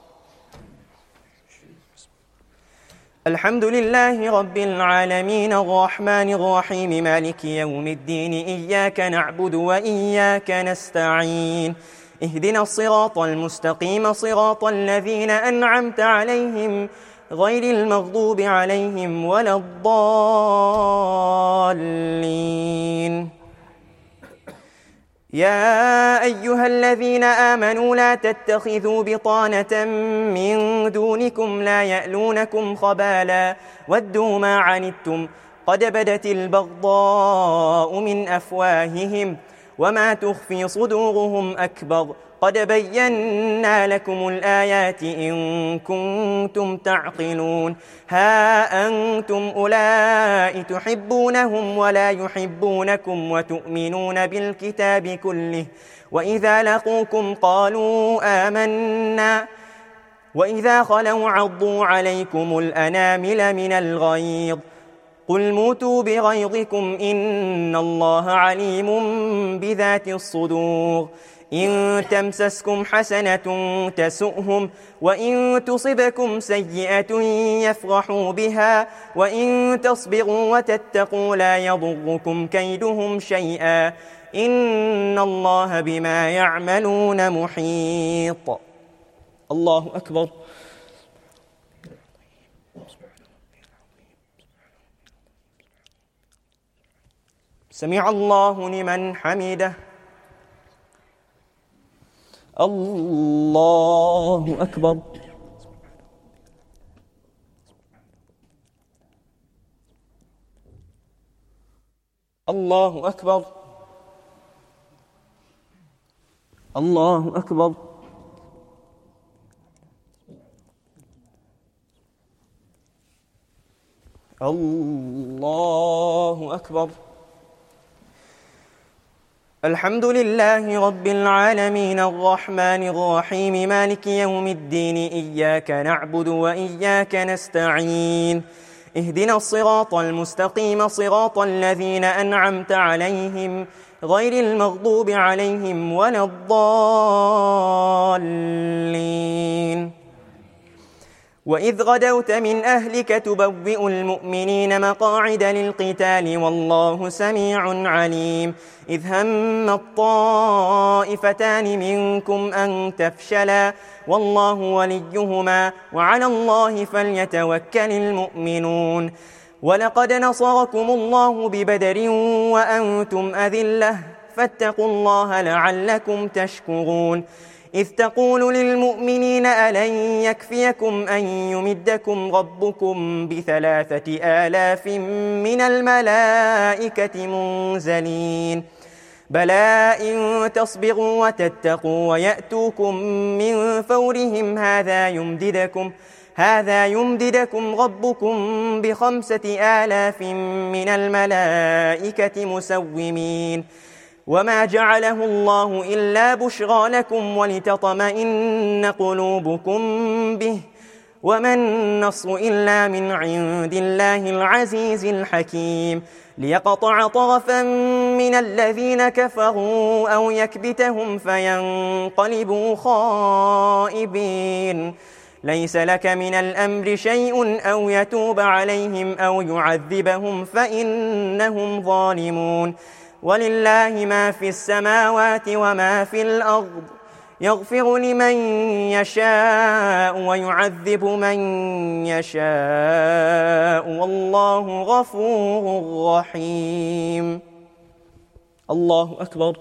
الحمد لله رب العالمين الرحمن الرحيم مالك يوم الدين إياك نعبد وإياك نستعين اهدنا الصراط المستقيم صراط الذين أنعمت عليهم غير المغضوب عليهم ولا الضالين. يا أيها الذين آمنوا لا تتخذوا بطانة من دونكم لا يألونكم خبالا ودوا ما عنتم قد بدت البغضاء من أفواههم وما تخفي صدورهم أكبر قد بينا لكم الآيات إن كنتم تعقلون. ها أنتم أولئك تحبونهم ولا يحبونكم وتؤمنون بالكتاب كله وإذا لقوكم قالوا آمنا وإذا خلوا عضوا عليكم الأنامل من الغيظ قل موتوا بغيظكم إن الله عليم بذات الصدور. إن تمسسكم حسنة تسؤهم وإن تصبكم سيئة يفرحوا بها وإن تصبروا وتتقوا لا يضركم كيدهم شيئا إن الله بما يعملون محيط. الله أكبر. سمع الله لمن حمده. الله أكبر. الله أكبر. الله أكبر. الله أكبر. الحمد لله رب العالمين الرحمن الرحيم مالك يوم الدين إياك نعبد وإياك نستعين اهدنا الصراط المستقيم صراط الذين أنعمت عليهم غير المغضوب عليهم ولا الضالين. وإذ غدوت من أهلك تبوئ المؤمنين مقاعد للقتال والله سميع عليم. إذ هم الطائفتان منكم أن تفشلا والله وليهما وعلى الله فليتوكل المؤمنون. ولقد نصركم الله ببدر وأنتم أذلة فاتقوا الله لعلكم تشكرون إذ تقول للمؤمنين ألن يكفيكم أن يمدكم ربكم بثلاثة آلاف من الملائكة منزلين بلى إن تصبروا وتتقوا ويأتوكم من فورهم هذا يمددكم هذا يمددكم ربكم بخمسة آلاف من الملائكة مسومين وما جعله الله إلا بشرى لكم ولتطمئن قلوبكم به وما النصر إلا من عند الله العزيز الحكيم ليقطع طرفا من الذين كفروا أو يكبتهم فينقلبوا خائبين ليس لك من الأمر شيء أو يتوب عليهم أو يعذبهم فإنهم ظالمون ولله ما في السماوات وما في الأرض يغفر لمن يشاء ويعذب من يشاء والله غفور رحيم. الله أكبر.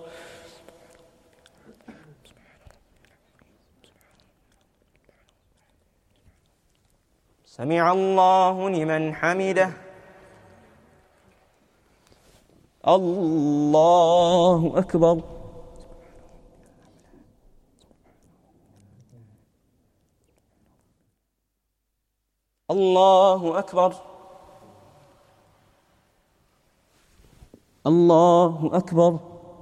سمع الله لمن حمده. الله أكبر. الله أكبر. الله أكبر.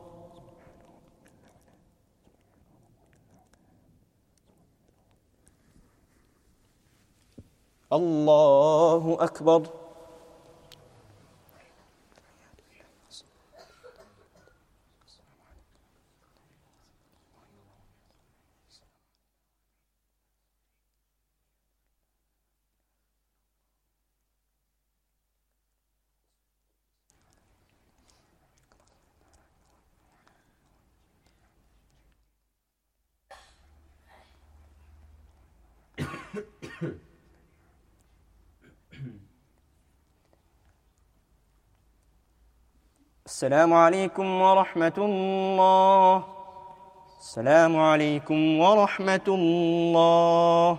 الله أكبر. السلام عليكم ورحمة الله. السلام عليكم ورحمة الله.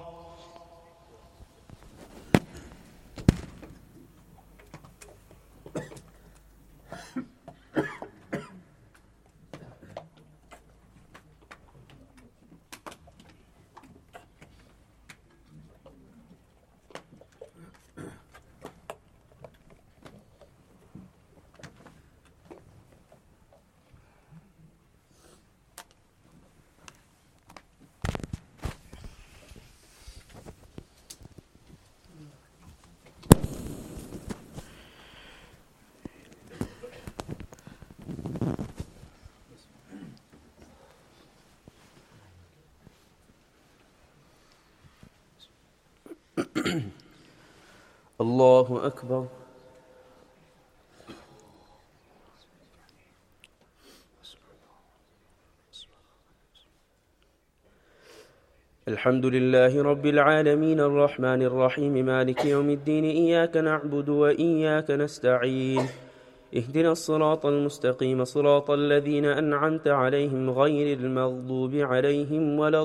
الله أكبر. الحمد لله رب العالمين الرحمن الرحيم مالك يوم الدين إياك نعبد وإياك نستعين اهدنا الصراط المستقيم صراط الذين أنعمت عليهم غير المغضوب عليهم ولا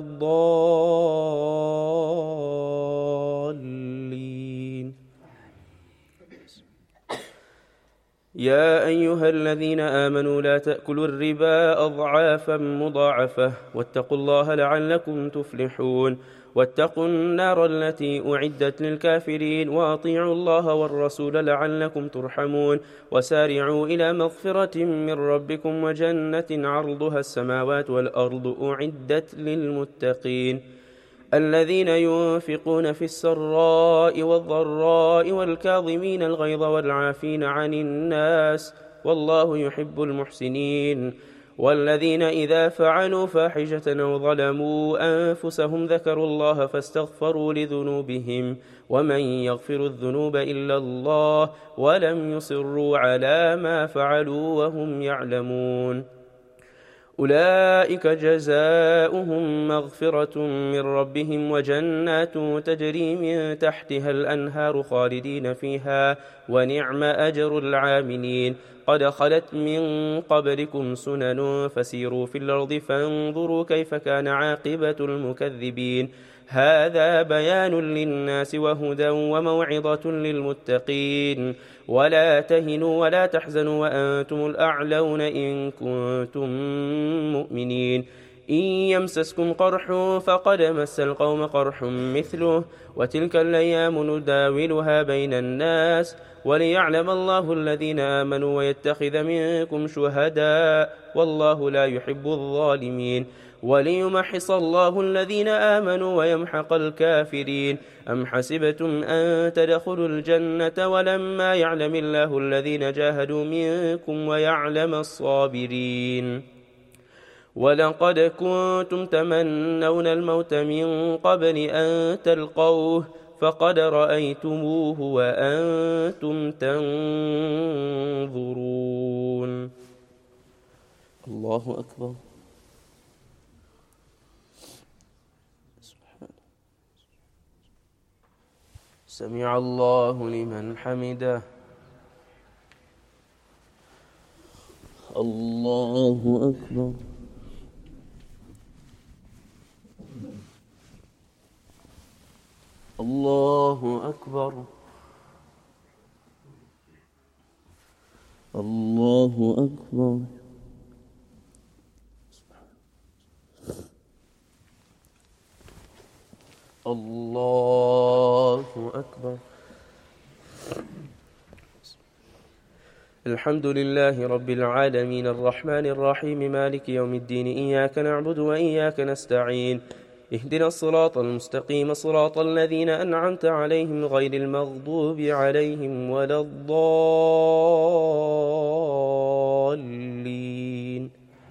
الضالين. يا أيها الذين آمنوا لا تأكلوا الربا أضعافا مضاعفة واتقوا الله لعلكم تفلحون واتقوا النار التي أعدت للكافرين وأطيعوا الله والرسول لعلكم ترحمون وسارعوا إلى مغفرة من ربكم وجنة عرضها السماوات والأرض أعدت للمتقين الذين ينفقون في السراء والضراء والكاظمين الغيظ والعافين عن الناس والله يحب المحسنين والذين إذا فعلوا فاحشة أو ظلموا أنفسهم ذكروا الله فاستغفروا لذنوبهم ومن يغفر الذنوب إلا الله ولم يصروا على ما فعلوا وهم يعلمون أولئك جزاؤهم مغفرة من ربهم وجنات تجري من تحتها الأنهار خالدين فيها ونعم أجر العاملين. قد خلت من قبلكم سنن فسيروا في الأرض فانظروا كيف كان عاقبة المكذبين. هذا بيان للناس وهدى وموعظة للمتقين. ولا تهنوا ولا تحزنوا وأنتم الأعلون إن كنتم مؤمنين. إن يمسسكم قرح فقد مس القوم قرح مثله وتلك الأيام نداولها بين الناس وليعلم الله الذين آمنوا ويتخذ منكم شهداء والله لا يحب الظالمين. وليمحص الله الذين آمنوا ويمحق الكافرين. أم حسبتم أن تدخلوا الجنة ولما يعلم الله الذين جاهدوا منكم ويعلم الصابرين. ولقد كنتم تمنون الموت من قبل أن تلقوه فقد رأيتموه وأنتم تنظرون. الله أكبر. سمع الله لمن حمده. الله أكبر. الله أكبر. الله أكبر. الله أكبر. الحمد لله رب العالمين الرحمن الرحيم مالك يوم الدين إياك نعبد وإياك نستعين اهدنا الصراط المستقيم صراط الذين أنعمت عليهم غير المغضوب عليهم ولا الضالين.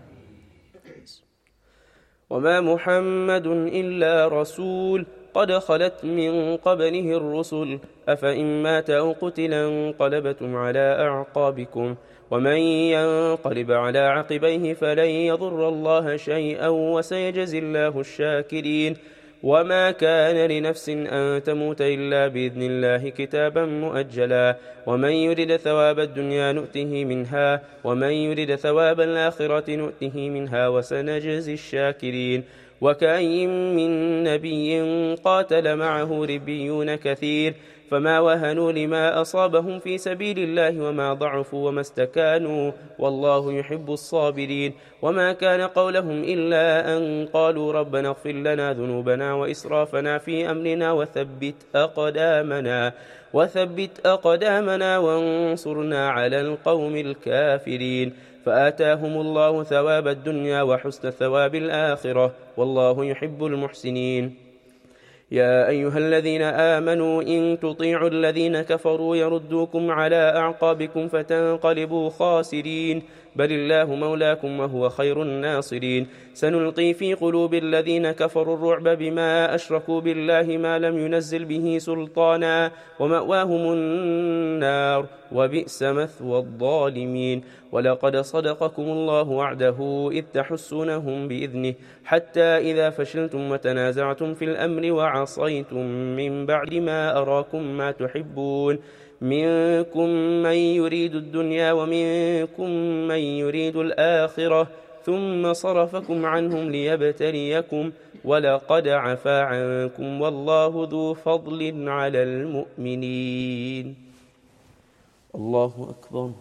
وما محمد إلا رسول قد خلت من قبله الرسل أفإن مات أو قتل انقلبتم على أعقابكم ومن ينقلب على عقبيه فلن يضر الله شيئا وسيجزي الله الشاكرين. وما كان لنفس أن تموت إلا بإذن الله كتابا مؤجلا ومن يرد ثواب الدنيا نؤته منها ومن يرد ثواب الآخرة نؤته منها وسنجزي الشاكرين. وكأي من نبي قاتل معه ربيون كثير فما وهنوا لما أصابهم في سبيل الله وما ضعفوا وما استكانوا والله يحب الصابرين. وما كان قولهم إلا أن قالوا ربنا اغفر لنا ذنوبنا وإسرافنا في أمرنا وثبت أقدامنا وثبت أقدامنا وانصرنا على القوم الكافرين. فآتاهم الله ثواب الدنيا وحسن ثواب الآخرة والله يحب المحسنين. يا أيها الذين آمنوا إن تطيعوا الذين كفروا يردوكم على أعقابكم فتنقلبوا خاسرين بل الله مولاكم وهو خير الناصرين. سنلقي في قلوب الذين كفروا الرعب بما أشركوا بالله ما لم ينزل به سلطانا ومأواهم النار وبئس مثوى الظالمين. ولقد صدقكم الله وعده إذ تحسونهم بإذنه حتى إذا فشلتم وتنازعتم في الأمر وعصيتم من بعد ما أراكم ما تحبون منكم من يريد الدنيا ومنكم من يريد الآخرة ثم صرفكم عنهم ليبتليكم ولقد عفا عنكم والله ذو فضل على المؤمنين. الله أكبر.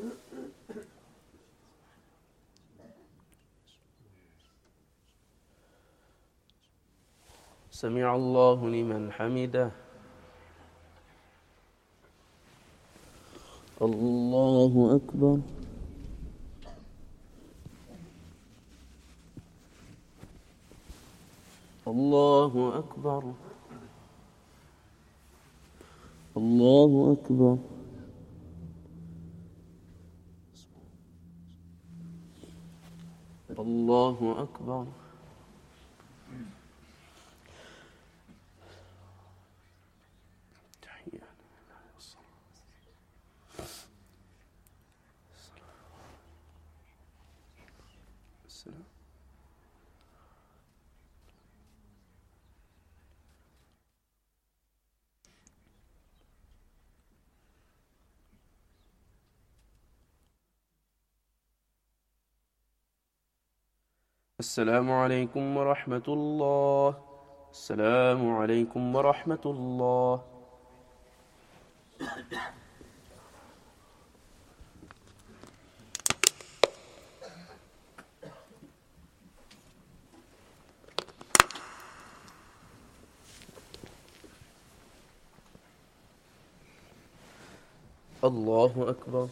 سمع الله لمن حمده. الله أكبر. الله أكبر. الله أكبر. الله أكبر. السلام. السلام عليكم ورحمة الله. السلام عليكم ورحمة الله. الله أكبر.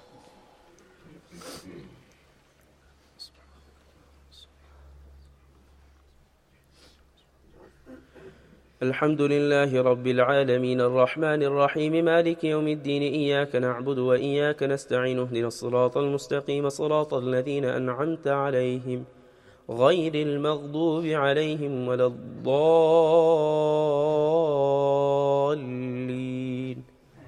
الحمد لله رب العالمين الرحمن الرحيم مالك يوم الدين إياك نعبد وإياك نستعين اهدنا الصراط المستقيم صراط الذين أنعمت عليهم غير المغضوب عليهم ولا الضالين.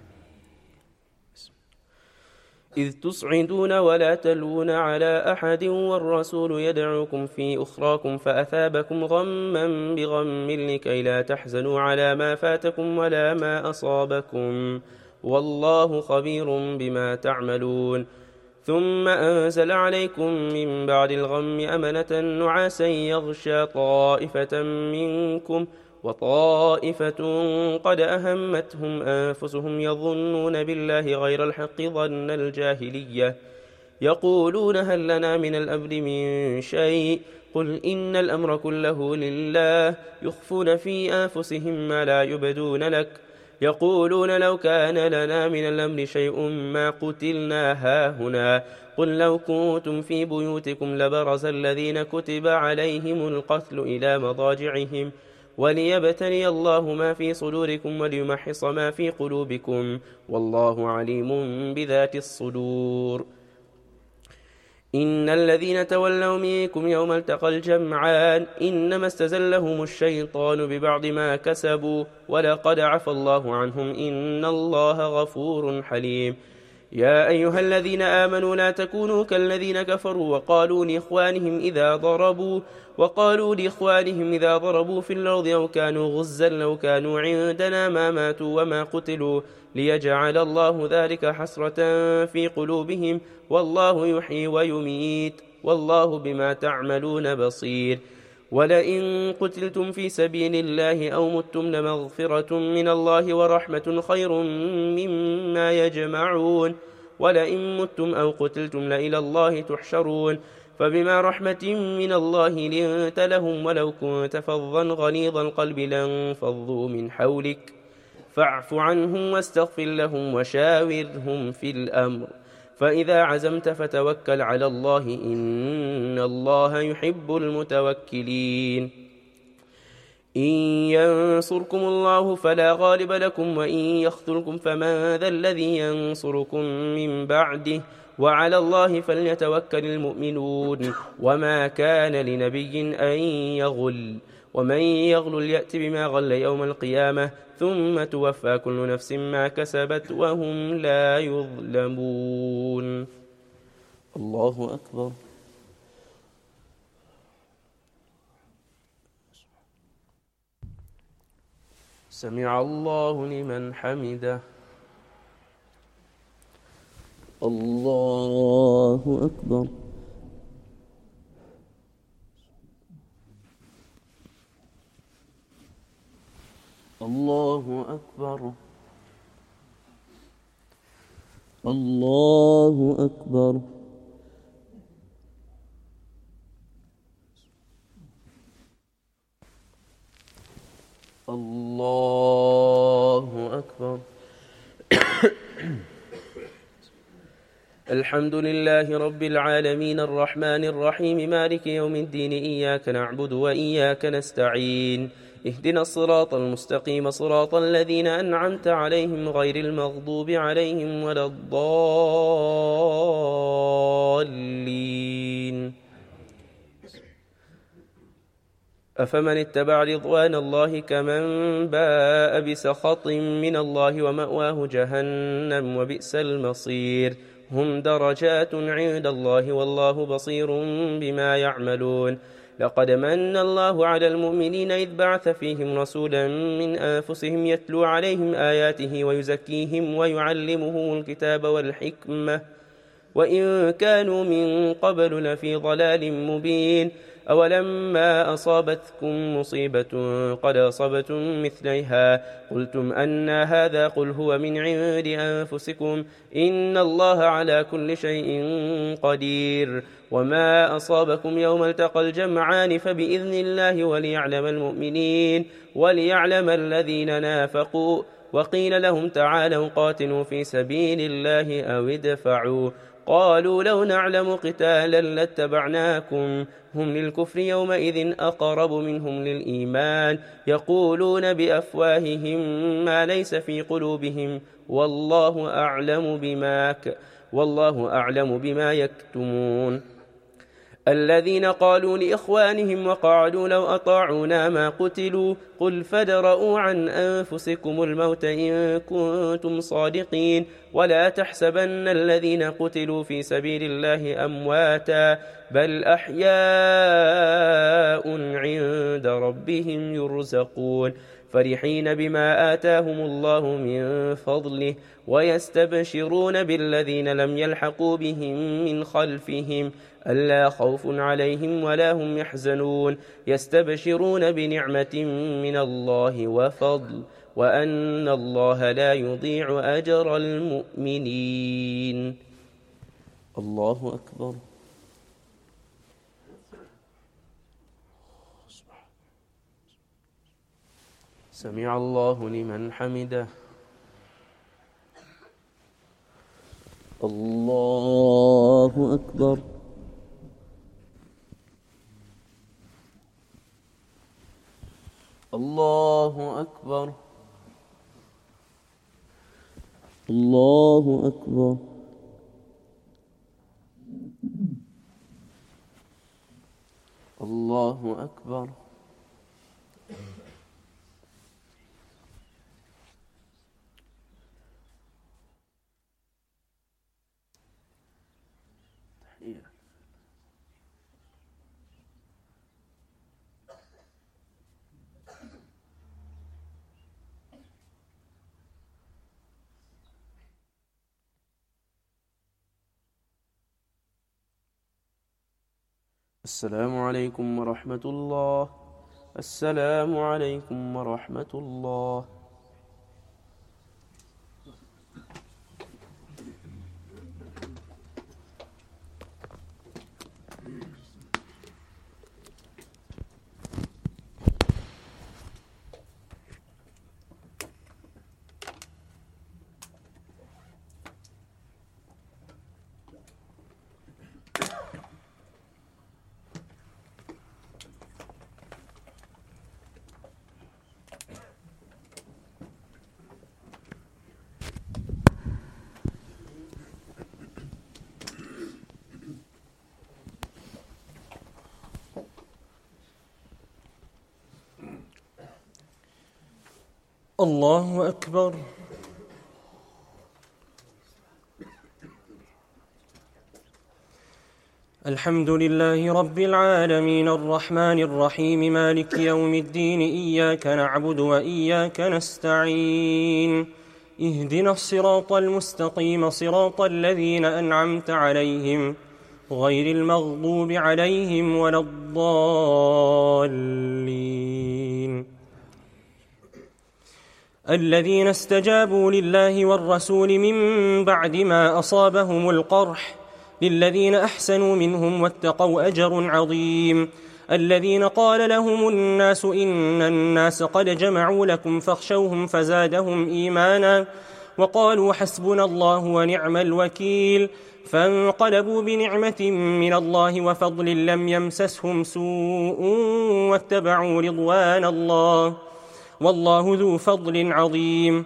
إذ تصعدون ولا تلوون على أحد والرسول يدعوكم في أخراكم فأثابكم غما بغم لكي لا تحزنوا على ما فاتكم ولا ما أصابكم والله خبير بما تعملون. ثم أنزل عليكم من بعد الغم أمنة نعاسا يغشى طائفة منكم وطائفة قد أهمتهم أنفسهم يظنون بالله غير الحق ظن الجاهلية يقولون هل لنا من الأمر من شيء قل إن الأمر كله لله يخفون في أنفسهم ما لا يبدون لك يقولون لو كان لنا من الأمر شيء ما قتلنا هاهنا قل لو كنتم في بيوتكم لبرز الذين كتب عليهم القتل إلى مضاجعهم وليبتلي الله ما في صدوركم وليمحص ما في قلوبكم والله عليم بذات الصدور. إن الذين تولوا منكم يوم التقى الجمعان إنما استزلهم الشيطان ببعض ما كسبوا ولقد عفى الله عنهم إن الله غفور حليم. يا أيها الذين آمنوا لا تكونوا كالذين كفروا وقالوا لإخوانهم إذا ضربوا وقالوا لإخوانهم إذا ضربوا في الأرض أو كانوا غزا لو كانوا عندنا ما ماتوا وما قتلوا ليجعل الله ذلك حسرة في قلوبهم والله يحيي ويميت والله بما تعملون بصير. ولئن قتلتم في سبيل الله أو متم لمغفرة من الله ورحمة خير مما يجمعون ولئن متم أو قتلتم لإلى الله تحشرون. فبما رحمة من الله لنت لهم ولو كنت فظا غليظ القلب لانفضوا من حولك فاعف عنهم واستغفر لهم وشاورهم في الأمر فإذا عزمت فتوكل على الله إن الله يحب المتوكلين. إن ينصركم الله فلا غالب لكم وإن يخذلكم فمن ذا الذي ينصركم من بعده وعلى الله فليتوكل المؤمنون. وما كان لنبي أن يغل ومن يغل يأت بما غل يوم القيامة ثم توفى كل نفس ما كسبت وهم لا يظلمون. الله أكبر. سمع الله لمن حمده. الله أكبر. الله أكبر. الله أكبر. الله أكبر. الحمد لله رب العالمين الرحمن الرحيم مالك يوم الدين إياك نعبد وإياك نستعين اهدنا الصراط المستقيم صراط الذين أنعمت عليهم غير المغضوب عليهم ولا الضالين. أفمن اتبع رضوان الله كمن باء بسخط من الله ومأواه جهنم وبئس المصير. هم درجات عند الله والله بصير بما يعملون. لقد من الله على المؤمنين إذ بعث فيهم رسولا من أنفسهم يتلو عليهم آياته ويزكيهم ويعلمهم الكتاب والحكمة وإن كانوا من قبل لفي ضلال مبين. أولما أصابتكم مصيبة قد أصبتم مثليها قلتم أن هذا قل هو من عند أنفسكم إن الله على كل شيء قدير. وما أصابكم يوم التقى الجمعان فبإذن الله وليعلم المؤمنين وليعلم الذين نافقوا. وقيل لهم تعالوا قاتلوا في سبيل الله أو ادفعوا قالوا لو نعلم قتالا لاتبعناكم هم للكفر يومئذ أقرب منهم للإيمان يقولون بأفواههم ما ليس في قلوبهم والله أعلم بما ك... والله أعلم بما يكتمون. الذين قالوا لإخوانهم وقعدوا لو أطاعونا ما قتلوا قل فادرءوا عن أنفسكم الموت إن كنتم صادقين ولا تحسبن الذين قتلوا في سبيل الله أمواتا بل أحياء عند ربهم يرزقون فرحين بما آتاهم الله من فضله ويستبشرون بالذين لم يلحقوا بهم من خلفهم ألا خوف عليهم ولا هم يحزنون يستبشرون بنعمة من الله وفضل وأن الله لا يضيع أجر المؤمنين. الله أكبر. سمع الله لمن حمده. الله أكبر. الله أكبر. الله أكبر. الله أكبر. السلام عليكم ورحمة الله. السلام عليكم ورحمة الله. الله أكبر. الحمد لله رب العالمين الرحمن الرحيم مالك يوم الدين إياك نعبد وإياك نستعين اهدنا الصراط المستقيم صراط الذين أنعمت عليهم غير المغضوب عليهم ولا الضالين الذين استجابوا لله والرسول من بعد ما أصابهم القرح للذين أحسنوا منهم واتقوا أجر عظيم. الذين قال لهم الناس إن الناس قد جمعوا لكم فاخشوهم فزادهم إيمانا وقالوا حسبنا الله ونعم الوكيل فانقلبوا بنعمة من الله وفضل لم يمسسهم سوء واتبعوا رضوان الله والله ذو فضل عظيم.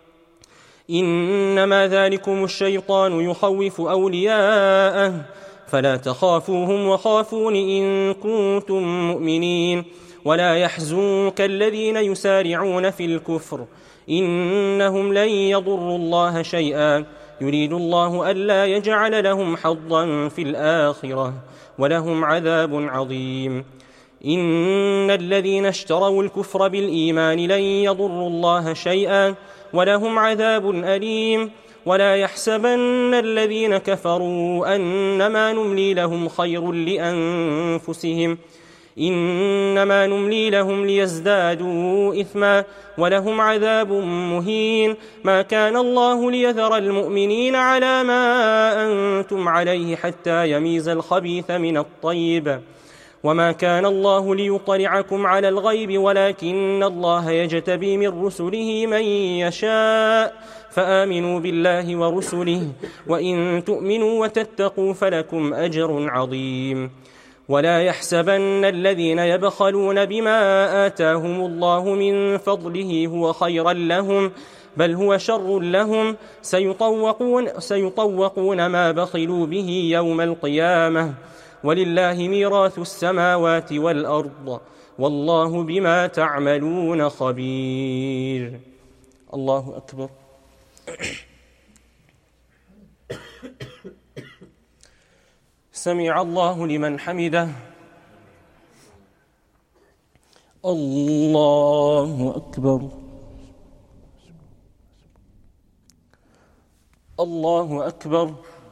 إنما ذلكم الشيطان يخوف أولياءه فلا تخافوهم وخافون إن كنتم مؤمنين ولا يحزنك الذين يسارعون في الكفر إنهم لن يضروا الله شيئا يريد الله ألا يجعل لهم حظا في الآخرة ولهم عذاب عظيم. إن الذين اشتروا الكفر بالإيمان لن يضروا الله شيئا ولهم عذاب أليم. ولا يحسبن الذين كفروا أنما نملي لهم خير لأنفسهم إنما نملي لهم ليزدادوا إثما ولهم عذاب مهين. ما كان الله ليذر المؤمنين على ما أنتم عليه حتى يميز الخبيث من الطيب وما كان الله ليطلعكم على الغيب ولكن الله يجتبي من رسله من يشاء فآمنوا بالله ورسله وإن تؤمنوا وتتقوا فلكم أجر عظيم. ولا يحسبن الذين يبخلون بما آتاهم الله من فضله هو خيرا لهم بل هو شر لهم سيطوقون, سيطوقون ما بخلوا به يوم القيامة ولله ميراث السماوات والأرض والله بما تعملون خبير. الله أكبر. سمع الله لمن حمده. الله أكبر. الله أكبر.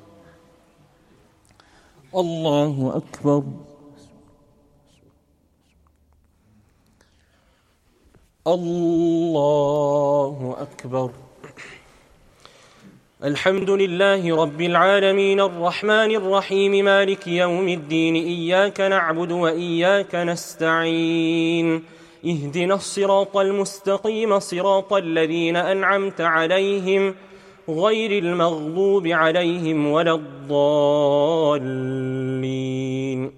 الله أكبر. الله أكبر. الحمد لله رب العالمين الرحمن الرحيم مالك يوم الدين إياك نعبد وإياك نستعين اهدنا الصراط المستقيم صراط الذين أنعمت عليهم غير المغضوب عليهم ولا الضالين.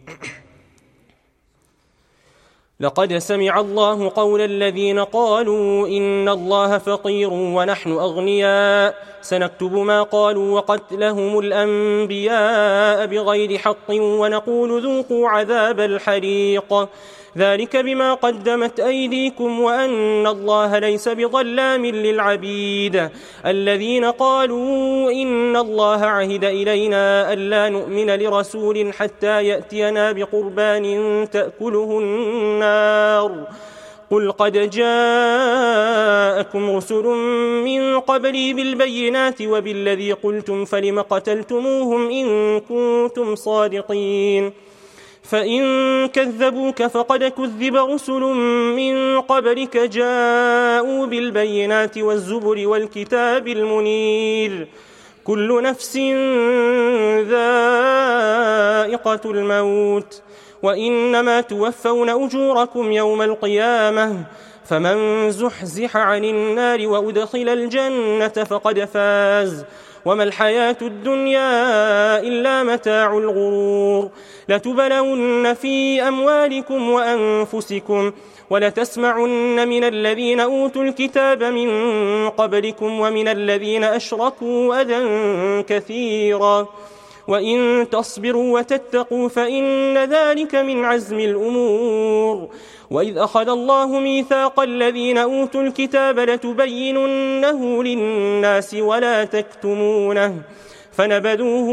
لقد سمع الله قول الذين قالوا إن الله فقير ونحن أغنياء سنكتب ما قالوا وقتلهم الأنبياء بغير حق ونقول ذوقوا عذاب الحريق ذلك بما قدمت أيديكم وأن الله ليس بظلام للعبيد. الذين قالوا إن الله عهد إلينا ألا نؤمن لرسول حتى يأتينا بقربان تأكله النار قل قد جاءكم رسل من قبلي بالبينات وبالذي قلتم فلم قتلتموهم إن كنتم صادقين فإن كذبوك فقد كذب رسل من قبلك جاءوا بالبينات والزبر والكتاب المنير كل نفس ذائقة الموت وإنما توفون أجوركم يوم القيامة فمن زحزح عن النار وأدخل الجنة فقد فاز وما الحياة الدنيا إلا متاع الغرور. لتبلون في أموالكم وأنفسكم ولتسمعن من الذين أوتوا الكتاب من قبلكم ومن الذين أشركوا أذى كثيرا وإن تصبروا وتتقوا فإن ذلك من عزم الأمور. وإذ أخذ الله ميثاق الذين أوتوا الكتاب لتبيننه للناس ولا تكتمونه فنبذوه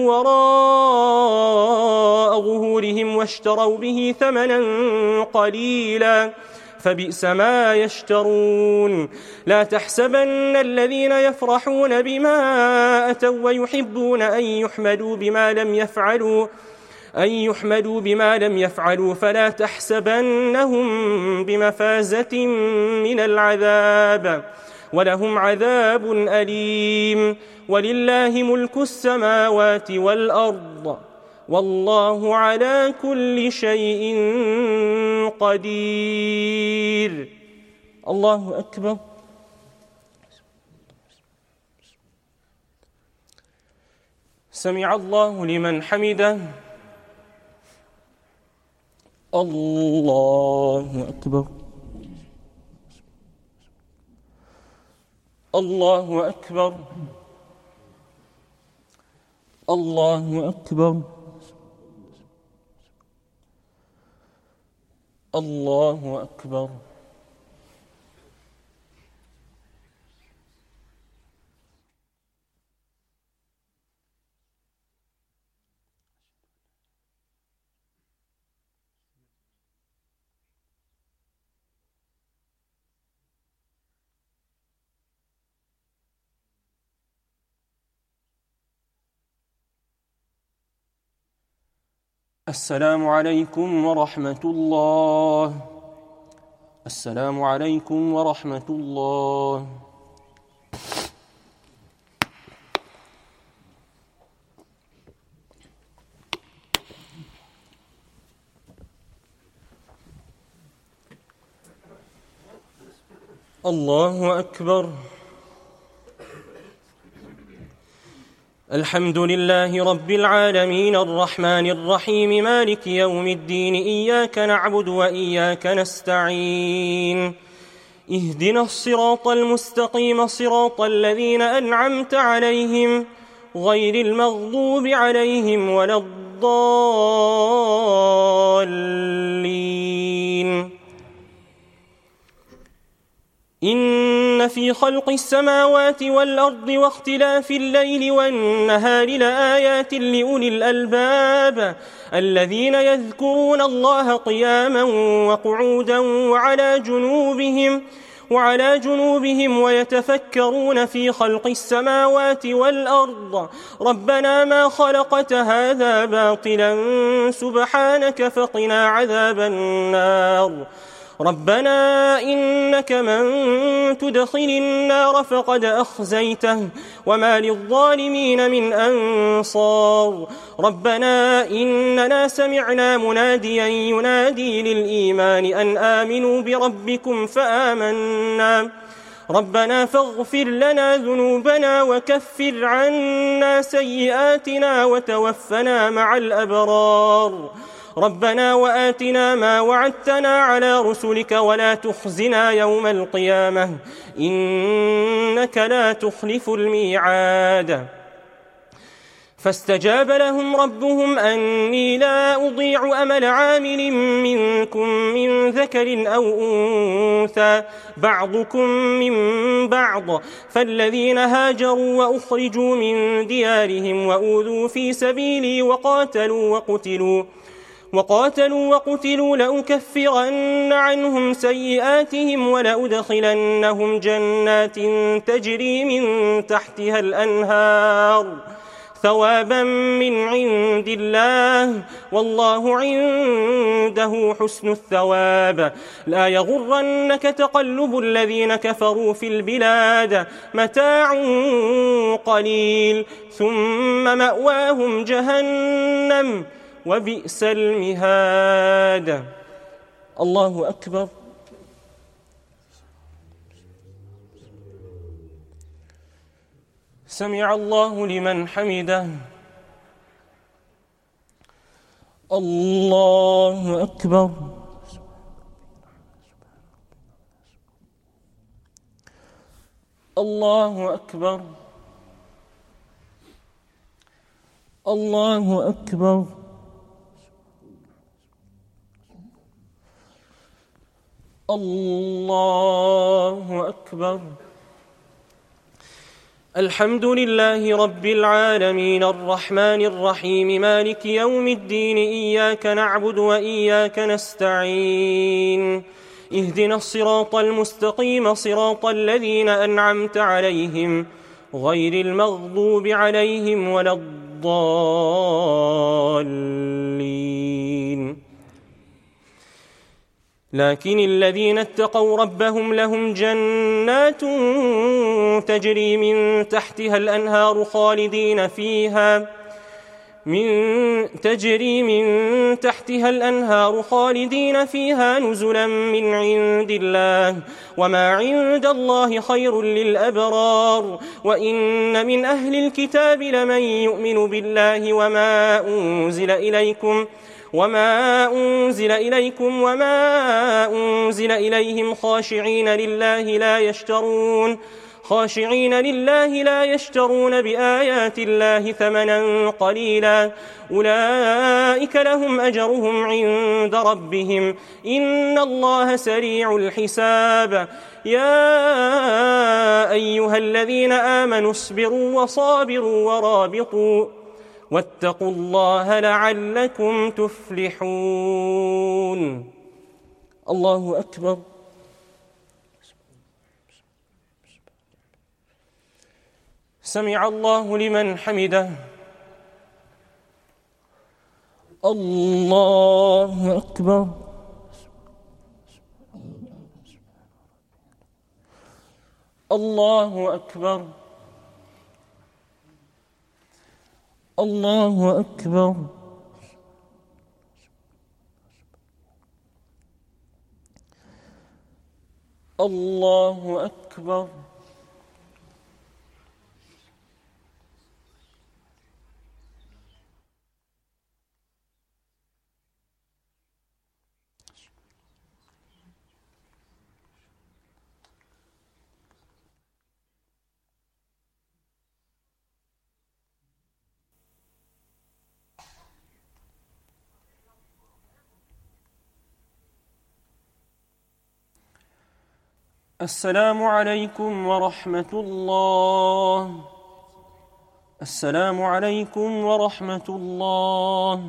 وراء ظهورهم واشتروا به ثمنا قليلا فبئس ما يشترون. لا تحسبن الذين يفرحون بما أتوا ويحبون أن يحمدوا بما لم يفعلوا أن يحمدوا بما لم يفعلوا فلا تحسبنهم بمفازة من العذاب ولهم عذاب أليم. ولله ملك السماوات والأرض والله على كل شيء قدير. الله أكبر. سمع الله لمن حمده. الله أكبر. الله أكبر. الله أكبر. الله أكبر. السلام عليكم ورحمة الله. السلام عليكم ورحمة الله. الله أكبر. الحمد لله رب العالمين الرحمن الرحيم مالك يوم الدين إياك نعبد وإياك نستعين اهدنا الصراط المستقيم صراط الذين أنعمت عليهم غير المغضوب عليهم ولا الضالين. إن في خلق السماوات والأرض واختلاف الليل والنهار لآيات لأولي الألباب الذين يذكرون الله قياما وقعودا وعلى جنوبهم وعلى جنوبهم ويتفكرون في خلق السماوات والأرض ربنا ما خلقت هذا باطلا سبحانك فقنا عذاب النار. ربنا إنك من تدخل النار فقد أخزيته وما للظالمين من أنصار. ربنا إننا سمعنا مناديا ينادي للإيمان أن آمنوا بربكم فآمنا ربنا فاغفر لنا ذنوبنا وكفر عنا سيئاتنا وتوفنا مع الأبرار. ربنا وآتنا ما وعدتنا على رسلك ولا تخزنا يوم القيامة إنك لا تخلف الميعاد. فاستجاب لهم ربهم أني لا أضيع أمل عامل منكم من ذكر أو أنثى بعضكم من بعض فالذين هاجروا وأخرجوا من ديارهم وأوذوا في سبيلي وقاتلوا وقتلوا وقاتلوا وقتلوا لأكفرن عنهم سيئاتهم ولأدخلنهم جنات تجري من تحتها الأنهار ثوابا من عند الله والله عنده حسن الثواب. لا يغرنك تقلب الذين كفروا في البلاد متاع قليل ثم مأواهم جهنم وبئس المهاد. الله أكبر. سمع الله لمن حمده. الله أكبر. الله أكبر. الله أكبر. الله أكبر. الحمد لله رب العالمين الرحمن الرحيم مالك يوم الدين إياك نعبد وإياك نستعين اهدنا الصراط المستقيم صراط الذين أنعمت عليهم غير المغضوب عليهم ولا الضالين. لكن الذين اتقوا ربهم لهم جنات تجري من تحتها الأنهار خالدين فيها من تجري من تحتها الأنهار خالدين فيها نزلا من عند الله وما عند الله خير للأبرار. وإن من أهل الكتاب لمن يؤمن بالله وما أنزل إليكم وما أنزل إليكم وما أنزل إليهم خاشعين لله لا يشترون خاشعين لله لا يشترون بآيات الله ثمنا قليلا أولئك لهم أجرهم عند ربهم إن الله سريع الحساب. يا أيها الذين آمنوا اصبروا وصابروا ورابطوا واتقوا الله لعلكم تفلحون. الله أكبر. سمع الله لمن حمده. الله أكبر. الله أكبر. الله أكبر. الله أكبر. السلام عليكم ورحمة الله. السلام عليكم ورحمة الله.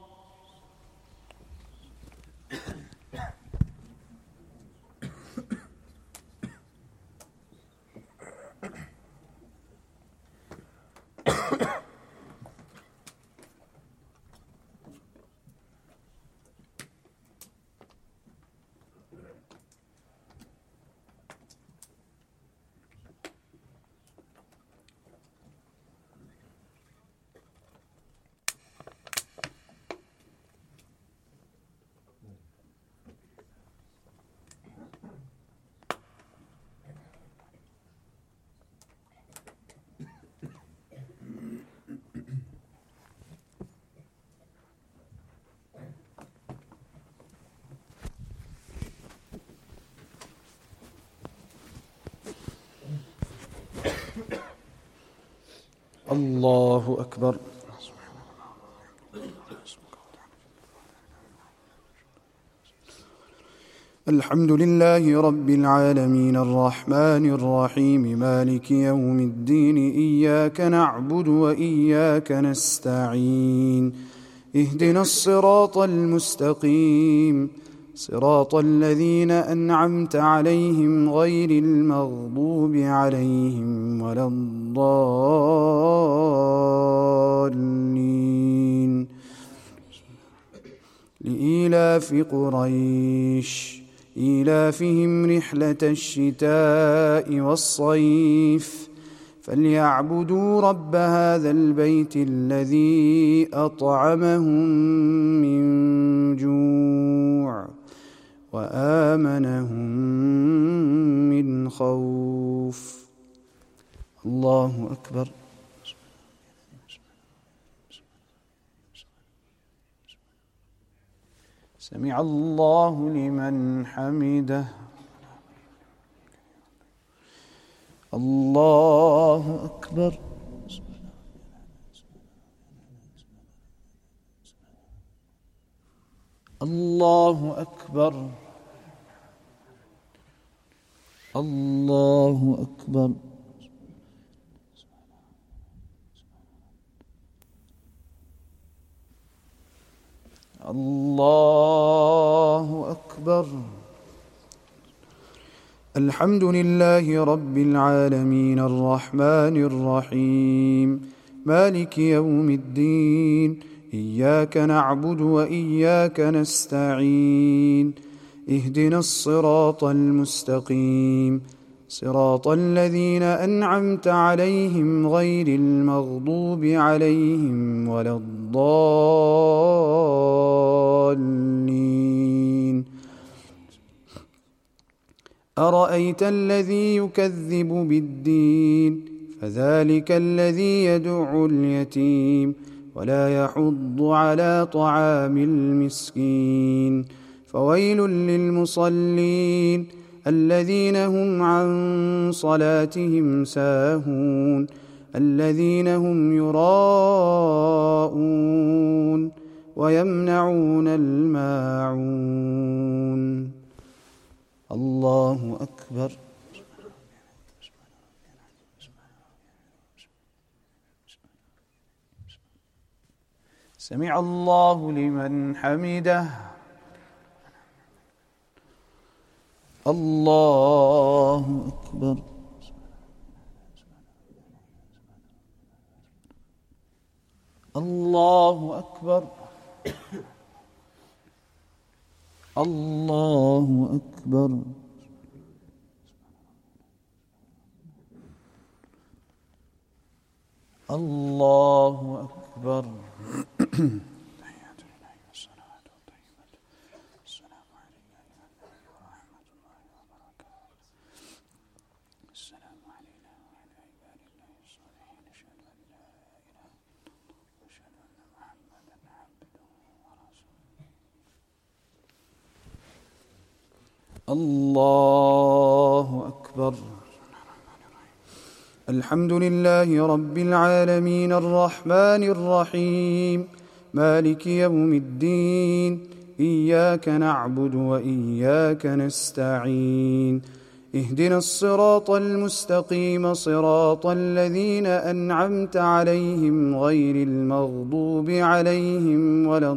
الله أكبر. الحمد لله رب العالمين الرحمن الرحيم مالك يوم الدين إياك نعبد وإياك نستعين اهدنا الصراط المستقيم صراط الذين أنعمت عليهم غير المغضوب عليهم ولا الضالين. لإيلاف قريش إيلافهم رحلة الشتاء والصيف فليعبدوا رب هذا البيت الذي أطعمهم من جوع وآمنهم من خوف. الله أكبر. سمع الله لمن حمده. الله أكبر. الله أكبر. الله أكبر. الله أكبر. الحمد لله رب العالمين الرحمن الرحيم مالك يوم الدين إياك نعبد وإياك نستعين اهدنا الصراط المستقيم صراط الذين أنعمت عليهم غير المغضوب عليهم ولا الضالين. أرأيت الذي يكذب بالدين فذلك الذي يدع اليتيم ولا يحض على طعام المسكين فويل للمصلين الذين هم عن صلاتهم ساهون الذين هم يراءون ويمنعون الماعون. الله أكبر. سمع الله لمن حمده. الله أكبر. الله أكبر. الله أكبر. الله أكبر. الله أكبر. الحمد لله رب العالمين الرحمن الرحيم مالك يوم الدين إياك نعبد وإياك نستعين اهدنا الصراط المستقيم صراط الذين أنعمت عليهم غير المغضوب عليهم ولا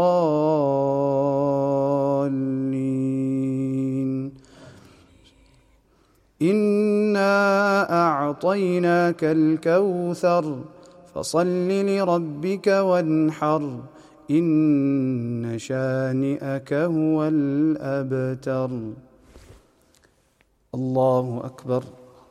الضالين. إنا أعطيناك الكوثر فصل لربك وانحر إن شانئك هو الأبتر. الله أكبر.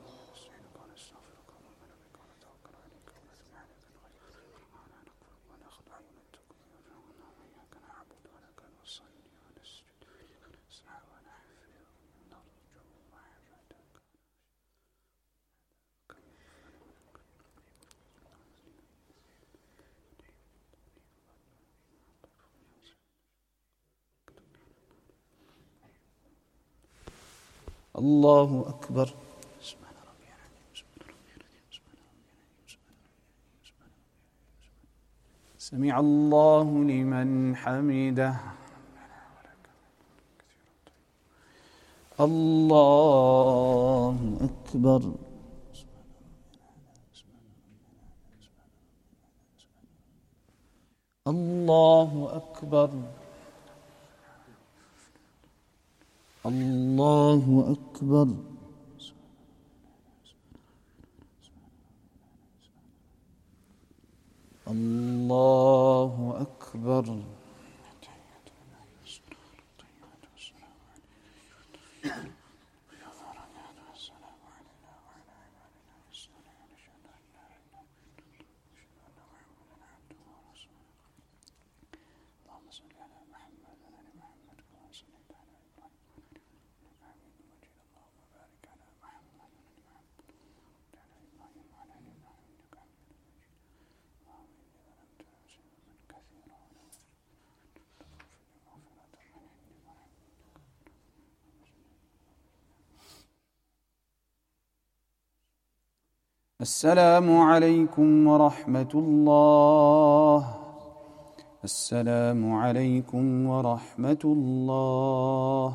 الله أكبر. سمع الله لمن حمده. الله أكبر. الله أكبر. الله أكبر. الله أكبر. السلام عليكم ورحمة الله. السلام عليكم ورحمة الله.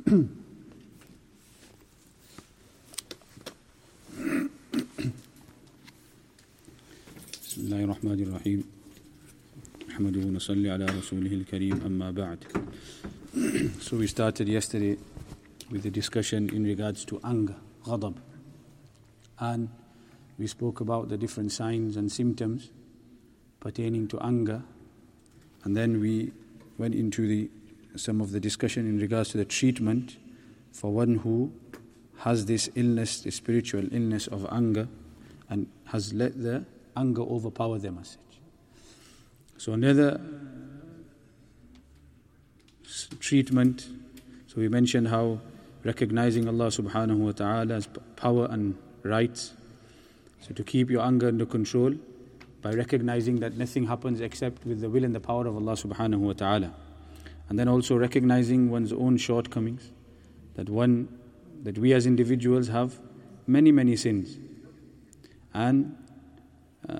بسم الله الرحمن الرحيم نحمده ونصلي على رسوله الكريم أما بعد. So we started yesterday with the discussion in regards to anger, ghadab, and we spoke about the different signs and symptoms pertaining to anger, and then we went into the some of the discussion in regards to the treatment for one who has this illness, this spiritual illness of anger, and has let the anger overpower them as such. So another treatment, so we mentioned how recognizing Allah subhanahu wa ta'ala's power and rights, so to keep your anger under control by recognizing that nothing happens except with the will and the power of Allah subhanahu wa ta'ala. And then also recognizing one's own shortcomings, that one, that we as individuals have many, many sins. And uh,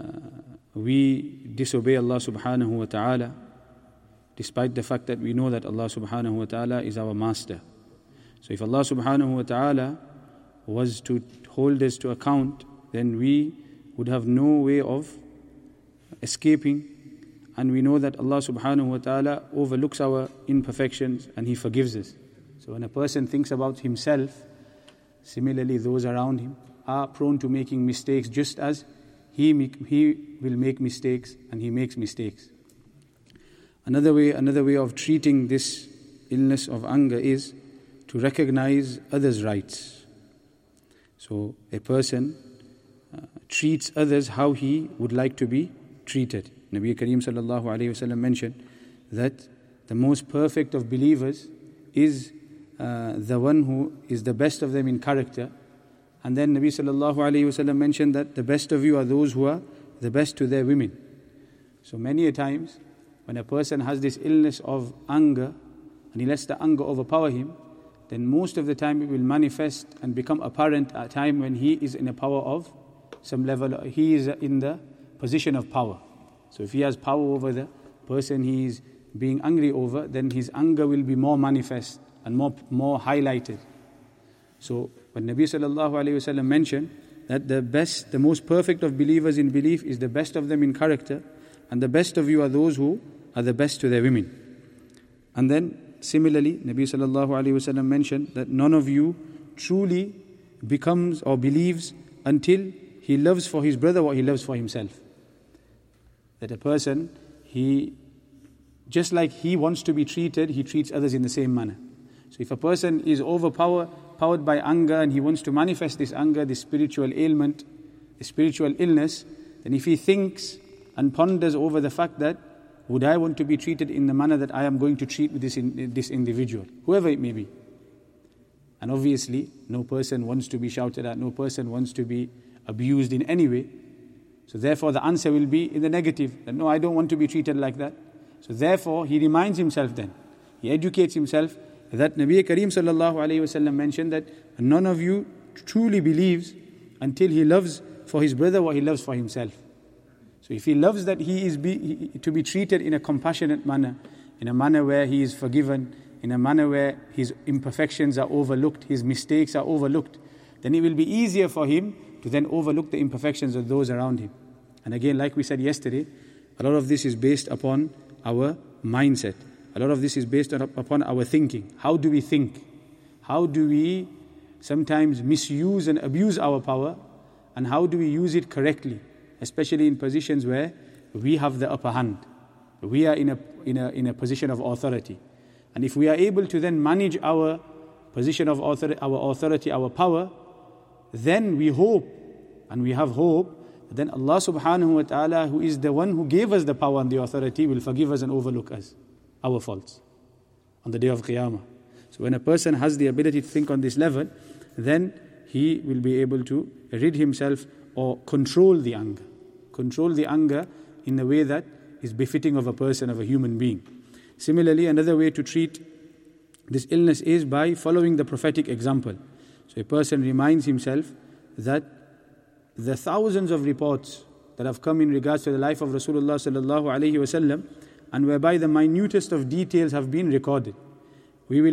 we disobey Allah subhanahu wa ta'ala despite the fact that we know that Allah subhanahu wa ta'ala is our master. So if Allah subhanahu wa ta'ala was to hold us to account, then we would have no way of escaping. And we know that Allah subhanahu wa ta'ala overlooks our imperfections and He forgives us. So when a person thinks about himself, similarly those around him are prone to making mistakes, just as he, make, he will make mistakes and he makes mistakes. Another way, another way of treating this illness of anger is to recognize others' rights. So a person uh, treats others how he would like to be treated. Nabi Kareem sallallahu alayhi wa sallam mentioned that the most perfect of believers is uh, the one who is the best of them in character. And then Nabi sallallahu alayhi wa sallam mentioned that the best of you are those who are the best to their women. So many a times when a person has this illness of anger and he lets the anger overpower him, then most of the time it will manifest and become apparent at a time when he is in a power of some level, he is in the position of power. So if he has power over the person he is being angry over, then his anger will be more manifest and more, more highlighted. So when Nabi sallallahu alayhi wa sallam mentioned that the best, the most perfect of believers in belief is the best of them in character, and the best of you are those who are the best to their women. And then similarly, Nabi sallallahu alayhi wa sallam mentioned that none of you truly becomes or believes until he loves for his brother what he loves for himself. That a person, he, just like he wants to be treated, he treats others in the same manner. So if a person is overpowered powered by anger and he wants to manifest this anger, this spiritual ailment, this spiritual illness, then if he thinks and ponders over the fact that, would I want to be treated in the manner that I am going to treat with this, in, this individual, whoever it may be. And obviously, no person wants to be shouted at, no person wants to be abused in any way. So therefore the answer will be in the negative, that no, I don't want to be treated like that. So therefore he reminds himself then, he educates himself that Nabi Kareem sallallahu alayhi wa sallam mentioned that none of you truly believes until he loves for his brother what he loves for himself. So if he loves that he is be, he, to be treated in a compassionate manner, in a manner where he is forgiven, in a manner where his imperfections are overlooked, his mistakes are overlooked, then it will be easier for him to then overlook the imperfections of those around him. And again, like we said yesterday, a lot of this is based upon our mindset. A lot of this is based on, upon our thinking. How do we think? How do we sometimes misuse and abuse our power? And how do we use it correctly? Especially in positions where we have the upper hand. We are in a, in a, in a position of authority. And if we are able to then manage our position of authority, our authority, our power, then we hope, and we have hope, then Allah subhanahu wa ta'ala, who is the one who gave us the power and the authority, will forgive us and overlook us, our faults, on the day of Qiyamah. So when a person has the ability to think on this level, then he will be able to rid himself or control the anger. Control the anger in a way that is befitting of a person, of a human being. Similarly, another way to treat this illness is by following the prophetic example. So a person reminds himself that the thousands of reports that have come in regards to the life of Rasulullah sallallahu alaihi wasallam, and whereby the minutest of details have been recorded. We will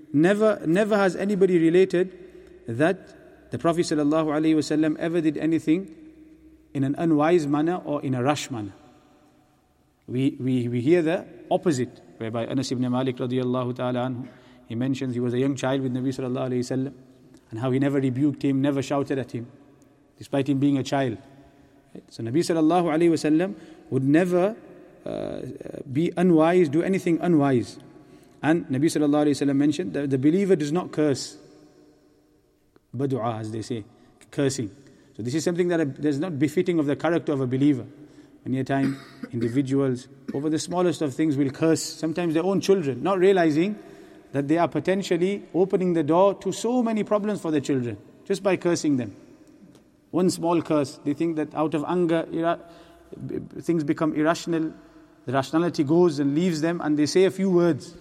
never, never has anybody related that the Prophet ﷺ ever did anything in an unwise manner or in a rush manner. We, we, we hear the opposite, whereby Anas ibn Malik radiallahu ta'ala anhu, he mentions he was a young child with Nabi sallallahu alayhi wasallam, and how he never rebuked him, never shouted at him, despite him being a child. Right? So Nabi sallallahu alayhi wasallam would never uh, be unwise, do anything unwise. And Nabi sallallahu alayhi wasallam mentioned that the believer does not curse. Badu'a, as they say, cursing. So this is something that is not befitting of the character of a believer. Many a time, individuals, over the smallest of things, will curse sometimes their own children, not realizing that they are potentially opening the door to so many problems for their children, just by cursing them. One small curse, they think that out of anger, ira- things become irrational, the rationality goes and leaves them, and they say a few words.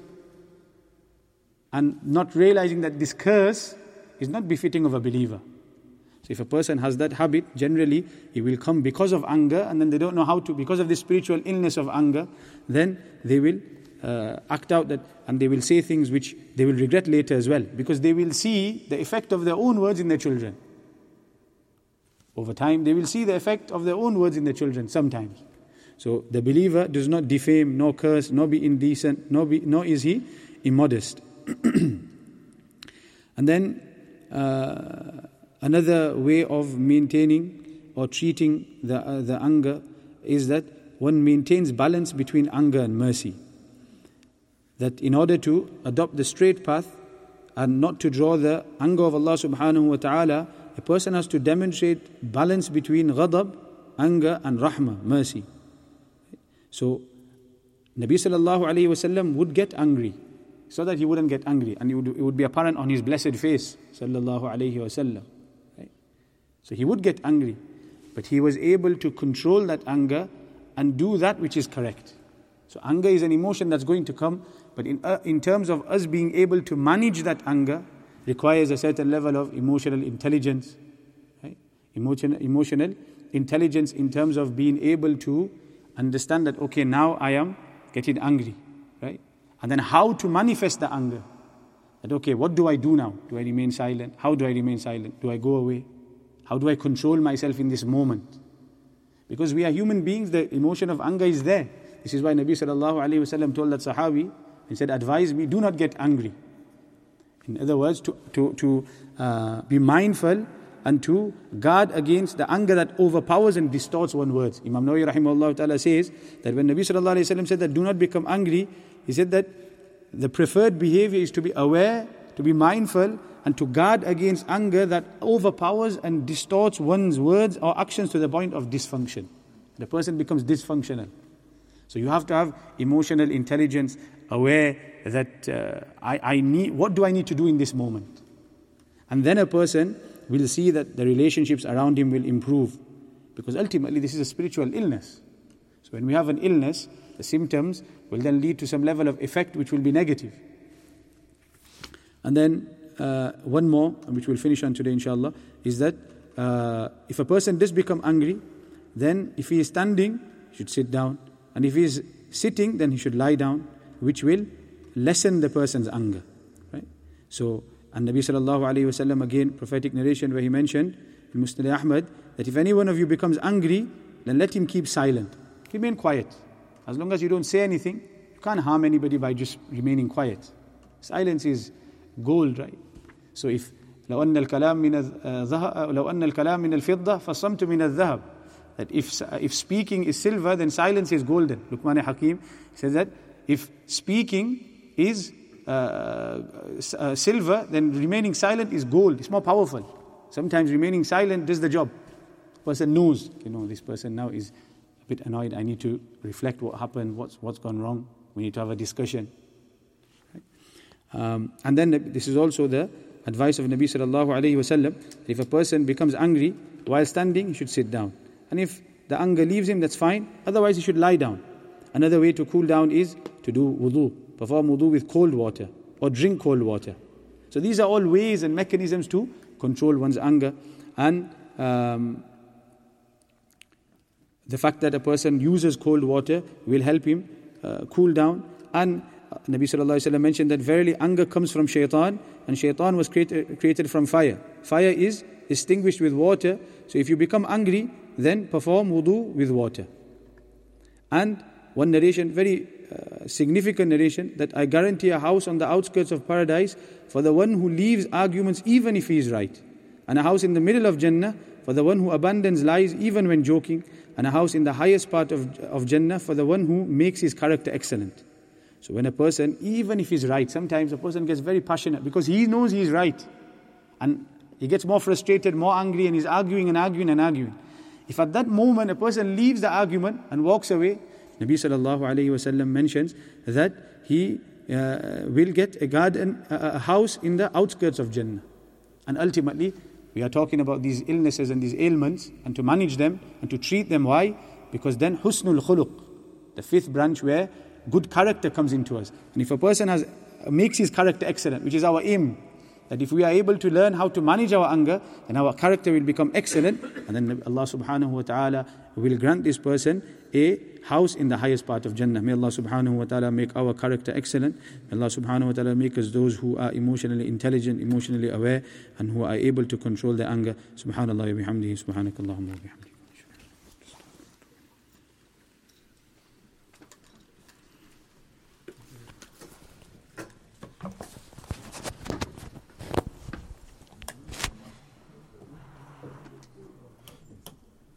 And not realizing that this curse is not befitting of a believer. So if a person has that habit, generally it will come because of anger, and then they don't know how to, because of the spiritual illness of anger, then they will uh, act out that, and they will say things which they will regret later as well, because they will see the effect of their own words in their children. Over time, they will see the effect of their own words in their children sometimes. So the believer does not defame, nor curse, nor be indecent, nor, be, nor is he immodest. And then uh, another way of maintaining or treating the uh, the anger is that one maintains balance between anger and mercy. That in order to adopt the straight path and not to draw the anger of Allah subhanahu wa ta'ala, a person has to demonstrate balance between ghadab, anger, and rahmah, mercy. So Nabi sallallahu alayhi wasallam would get angry, so that he wouldn't get angry, and it would, it would be apparent on his blessed face, sallallahu alayhi wasallam. Right? So he would get angry, but he was able to control that anger and do that which is correct. So anger is an emotion that's going to come, but in uh, in terms of us being able to manage that anger, requires a certain level of emotional intelligence. Right? Emotion, emotional intelligence in terms of being able to understand that, okay, now I am getting angry, right? And then how to manifest the anger. That, okay, what do I do now? Do I remain silent? How do I remain silent? Do I go away? How do I control myself in this moment? Because we are human beings, the emotion of anger is there. This is why Nabi sallallahu alayhi wasallam told that Sahabi, he said, advise me, do not get angry. In other words, to, to, to uh, be mindful and to guard against the anger that overpowers and distorts one's words. Imam Nawawi rahimahullah ta'ala says that when Nabi sallallahu alayhi wasallam said that do not become angry, he said that the preferred behavior is to be aware, to be mindful, and to guard against anger that overpowers and distorts one's words or actions to the point of dysfunction. The person becomes dysfunctional. So you have to have emotional intelligence, aware that uh, I, I need, what do I need to do in this moment? And then a person will see that the relationships around him will improve. Because ultimately this is a spiritual illness. So when we have an illness, the symptoms will then lead to some level of effect which will be negative. And then uh, one more, which we'll finish on today inshallah, is that uh, if a person does become angry, then if he is standing, he should sit down. And if he is sitting, then he should lie down, which will lessen the person's anger. Right? So, and Nabi sallallahu alayhi wa sallam, again, prophetic narration where he mentioned in Musnad Ahmad, that if any one of you becomes angry, then let him keep silent. Remain quiet. As long as you don't say anything, you can't harm anybody by just remaining quiet. Silence is gold, right? So if لو أن الكلام من الذهب لو أن الكلام من الفضة فالصمت من الذهب, that if if speaking is silver, then silence is golden. Luqman Hakim says that if speaking is uh, uh, silver, then remaining silent is gold. It's more powerful. Sometimes remaining silent does the job. Person knows, you know, this person now is a bit annoyed. I need to reflect what happened, what's what's gone wrong. We need to have a discussion. Right? Um, and then this is also the advice of Nabi sallallahu alayhi wa sallam. If a person becomes angry while standing, he should sit down. And if the anger leaves him, that's fine. Otherwise, he should lie down. Another way to cool down is to do wudu. Perform wudu with cold water or drink cold water. So these are all ways and mechanisms to control one's anger. And um, the fact that a person uses cold water will help him uh, cool down. And Nabi sallallahu alayhi wa sallam mentioned that verily anger comes from shaitan, and shaitan was created, created from fire. Fire is extinguished with water, so if you become angry, then perform wudu with water. And one narration, very uh, significant narration, that I guarantee a house on the outskirts of paradise for the one who leaves arguments even if he is right, and a house in the middle of Jannah for the one who abandons lies even when joking, and a house in the highest part of, of Jannah for the one who makes his character excellent. So when a person, even if he's right, sometimes a person gets very passionate because he knows he's right, and he gets more frustrated, more angry, and he's arguing and arguing and arguing. If at that moment a person leaves the argument and walks away, Nabi sallallahu alayhi wa sallam mentions that he uh, will get a garden, a, a house in the outskirts of Jannah. And ultimately, we are talking about these illnesses and these ailments, and to manage them and to treat them. Why? Because then husnul khuluq, the fifth branch where good character comes into us. And if a person has makes his character excellent, which is our aim, that if we are able to learn how to manage our anger, then our character will become excellent, and then Allah subhanahu wa ta'ala will grant this person a house in the highest part of Jannah. May Allah subhanahu wa ta'ala make our character excellent. May Allah subhanahu wa ta'ala make us those who are emotionally intelligent, emotionally aware, and who are able to control their anger. Subhanallah wa bihamdihi, subhanakallahumma wa bihamdihi.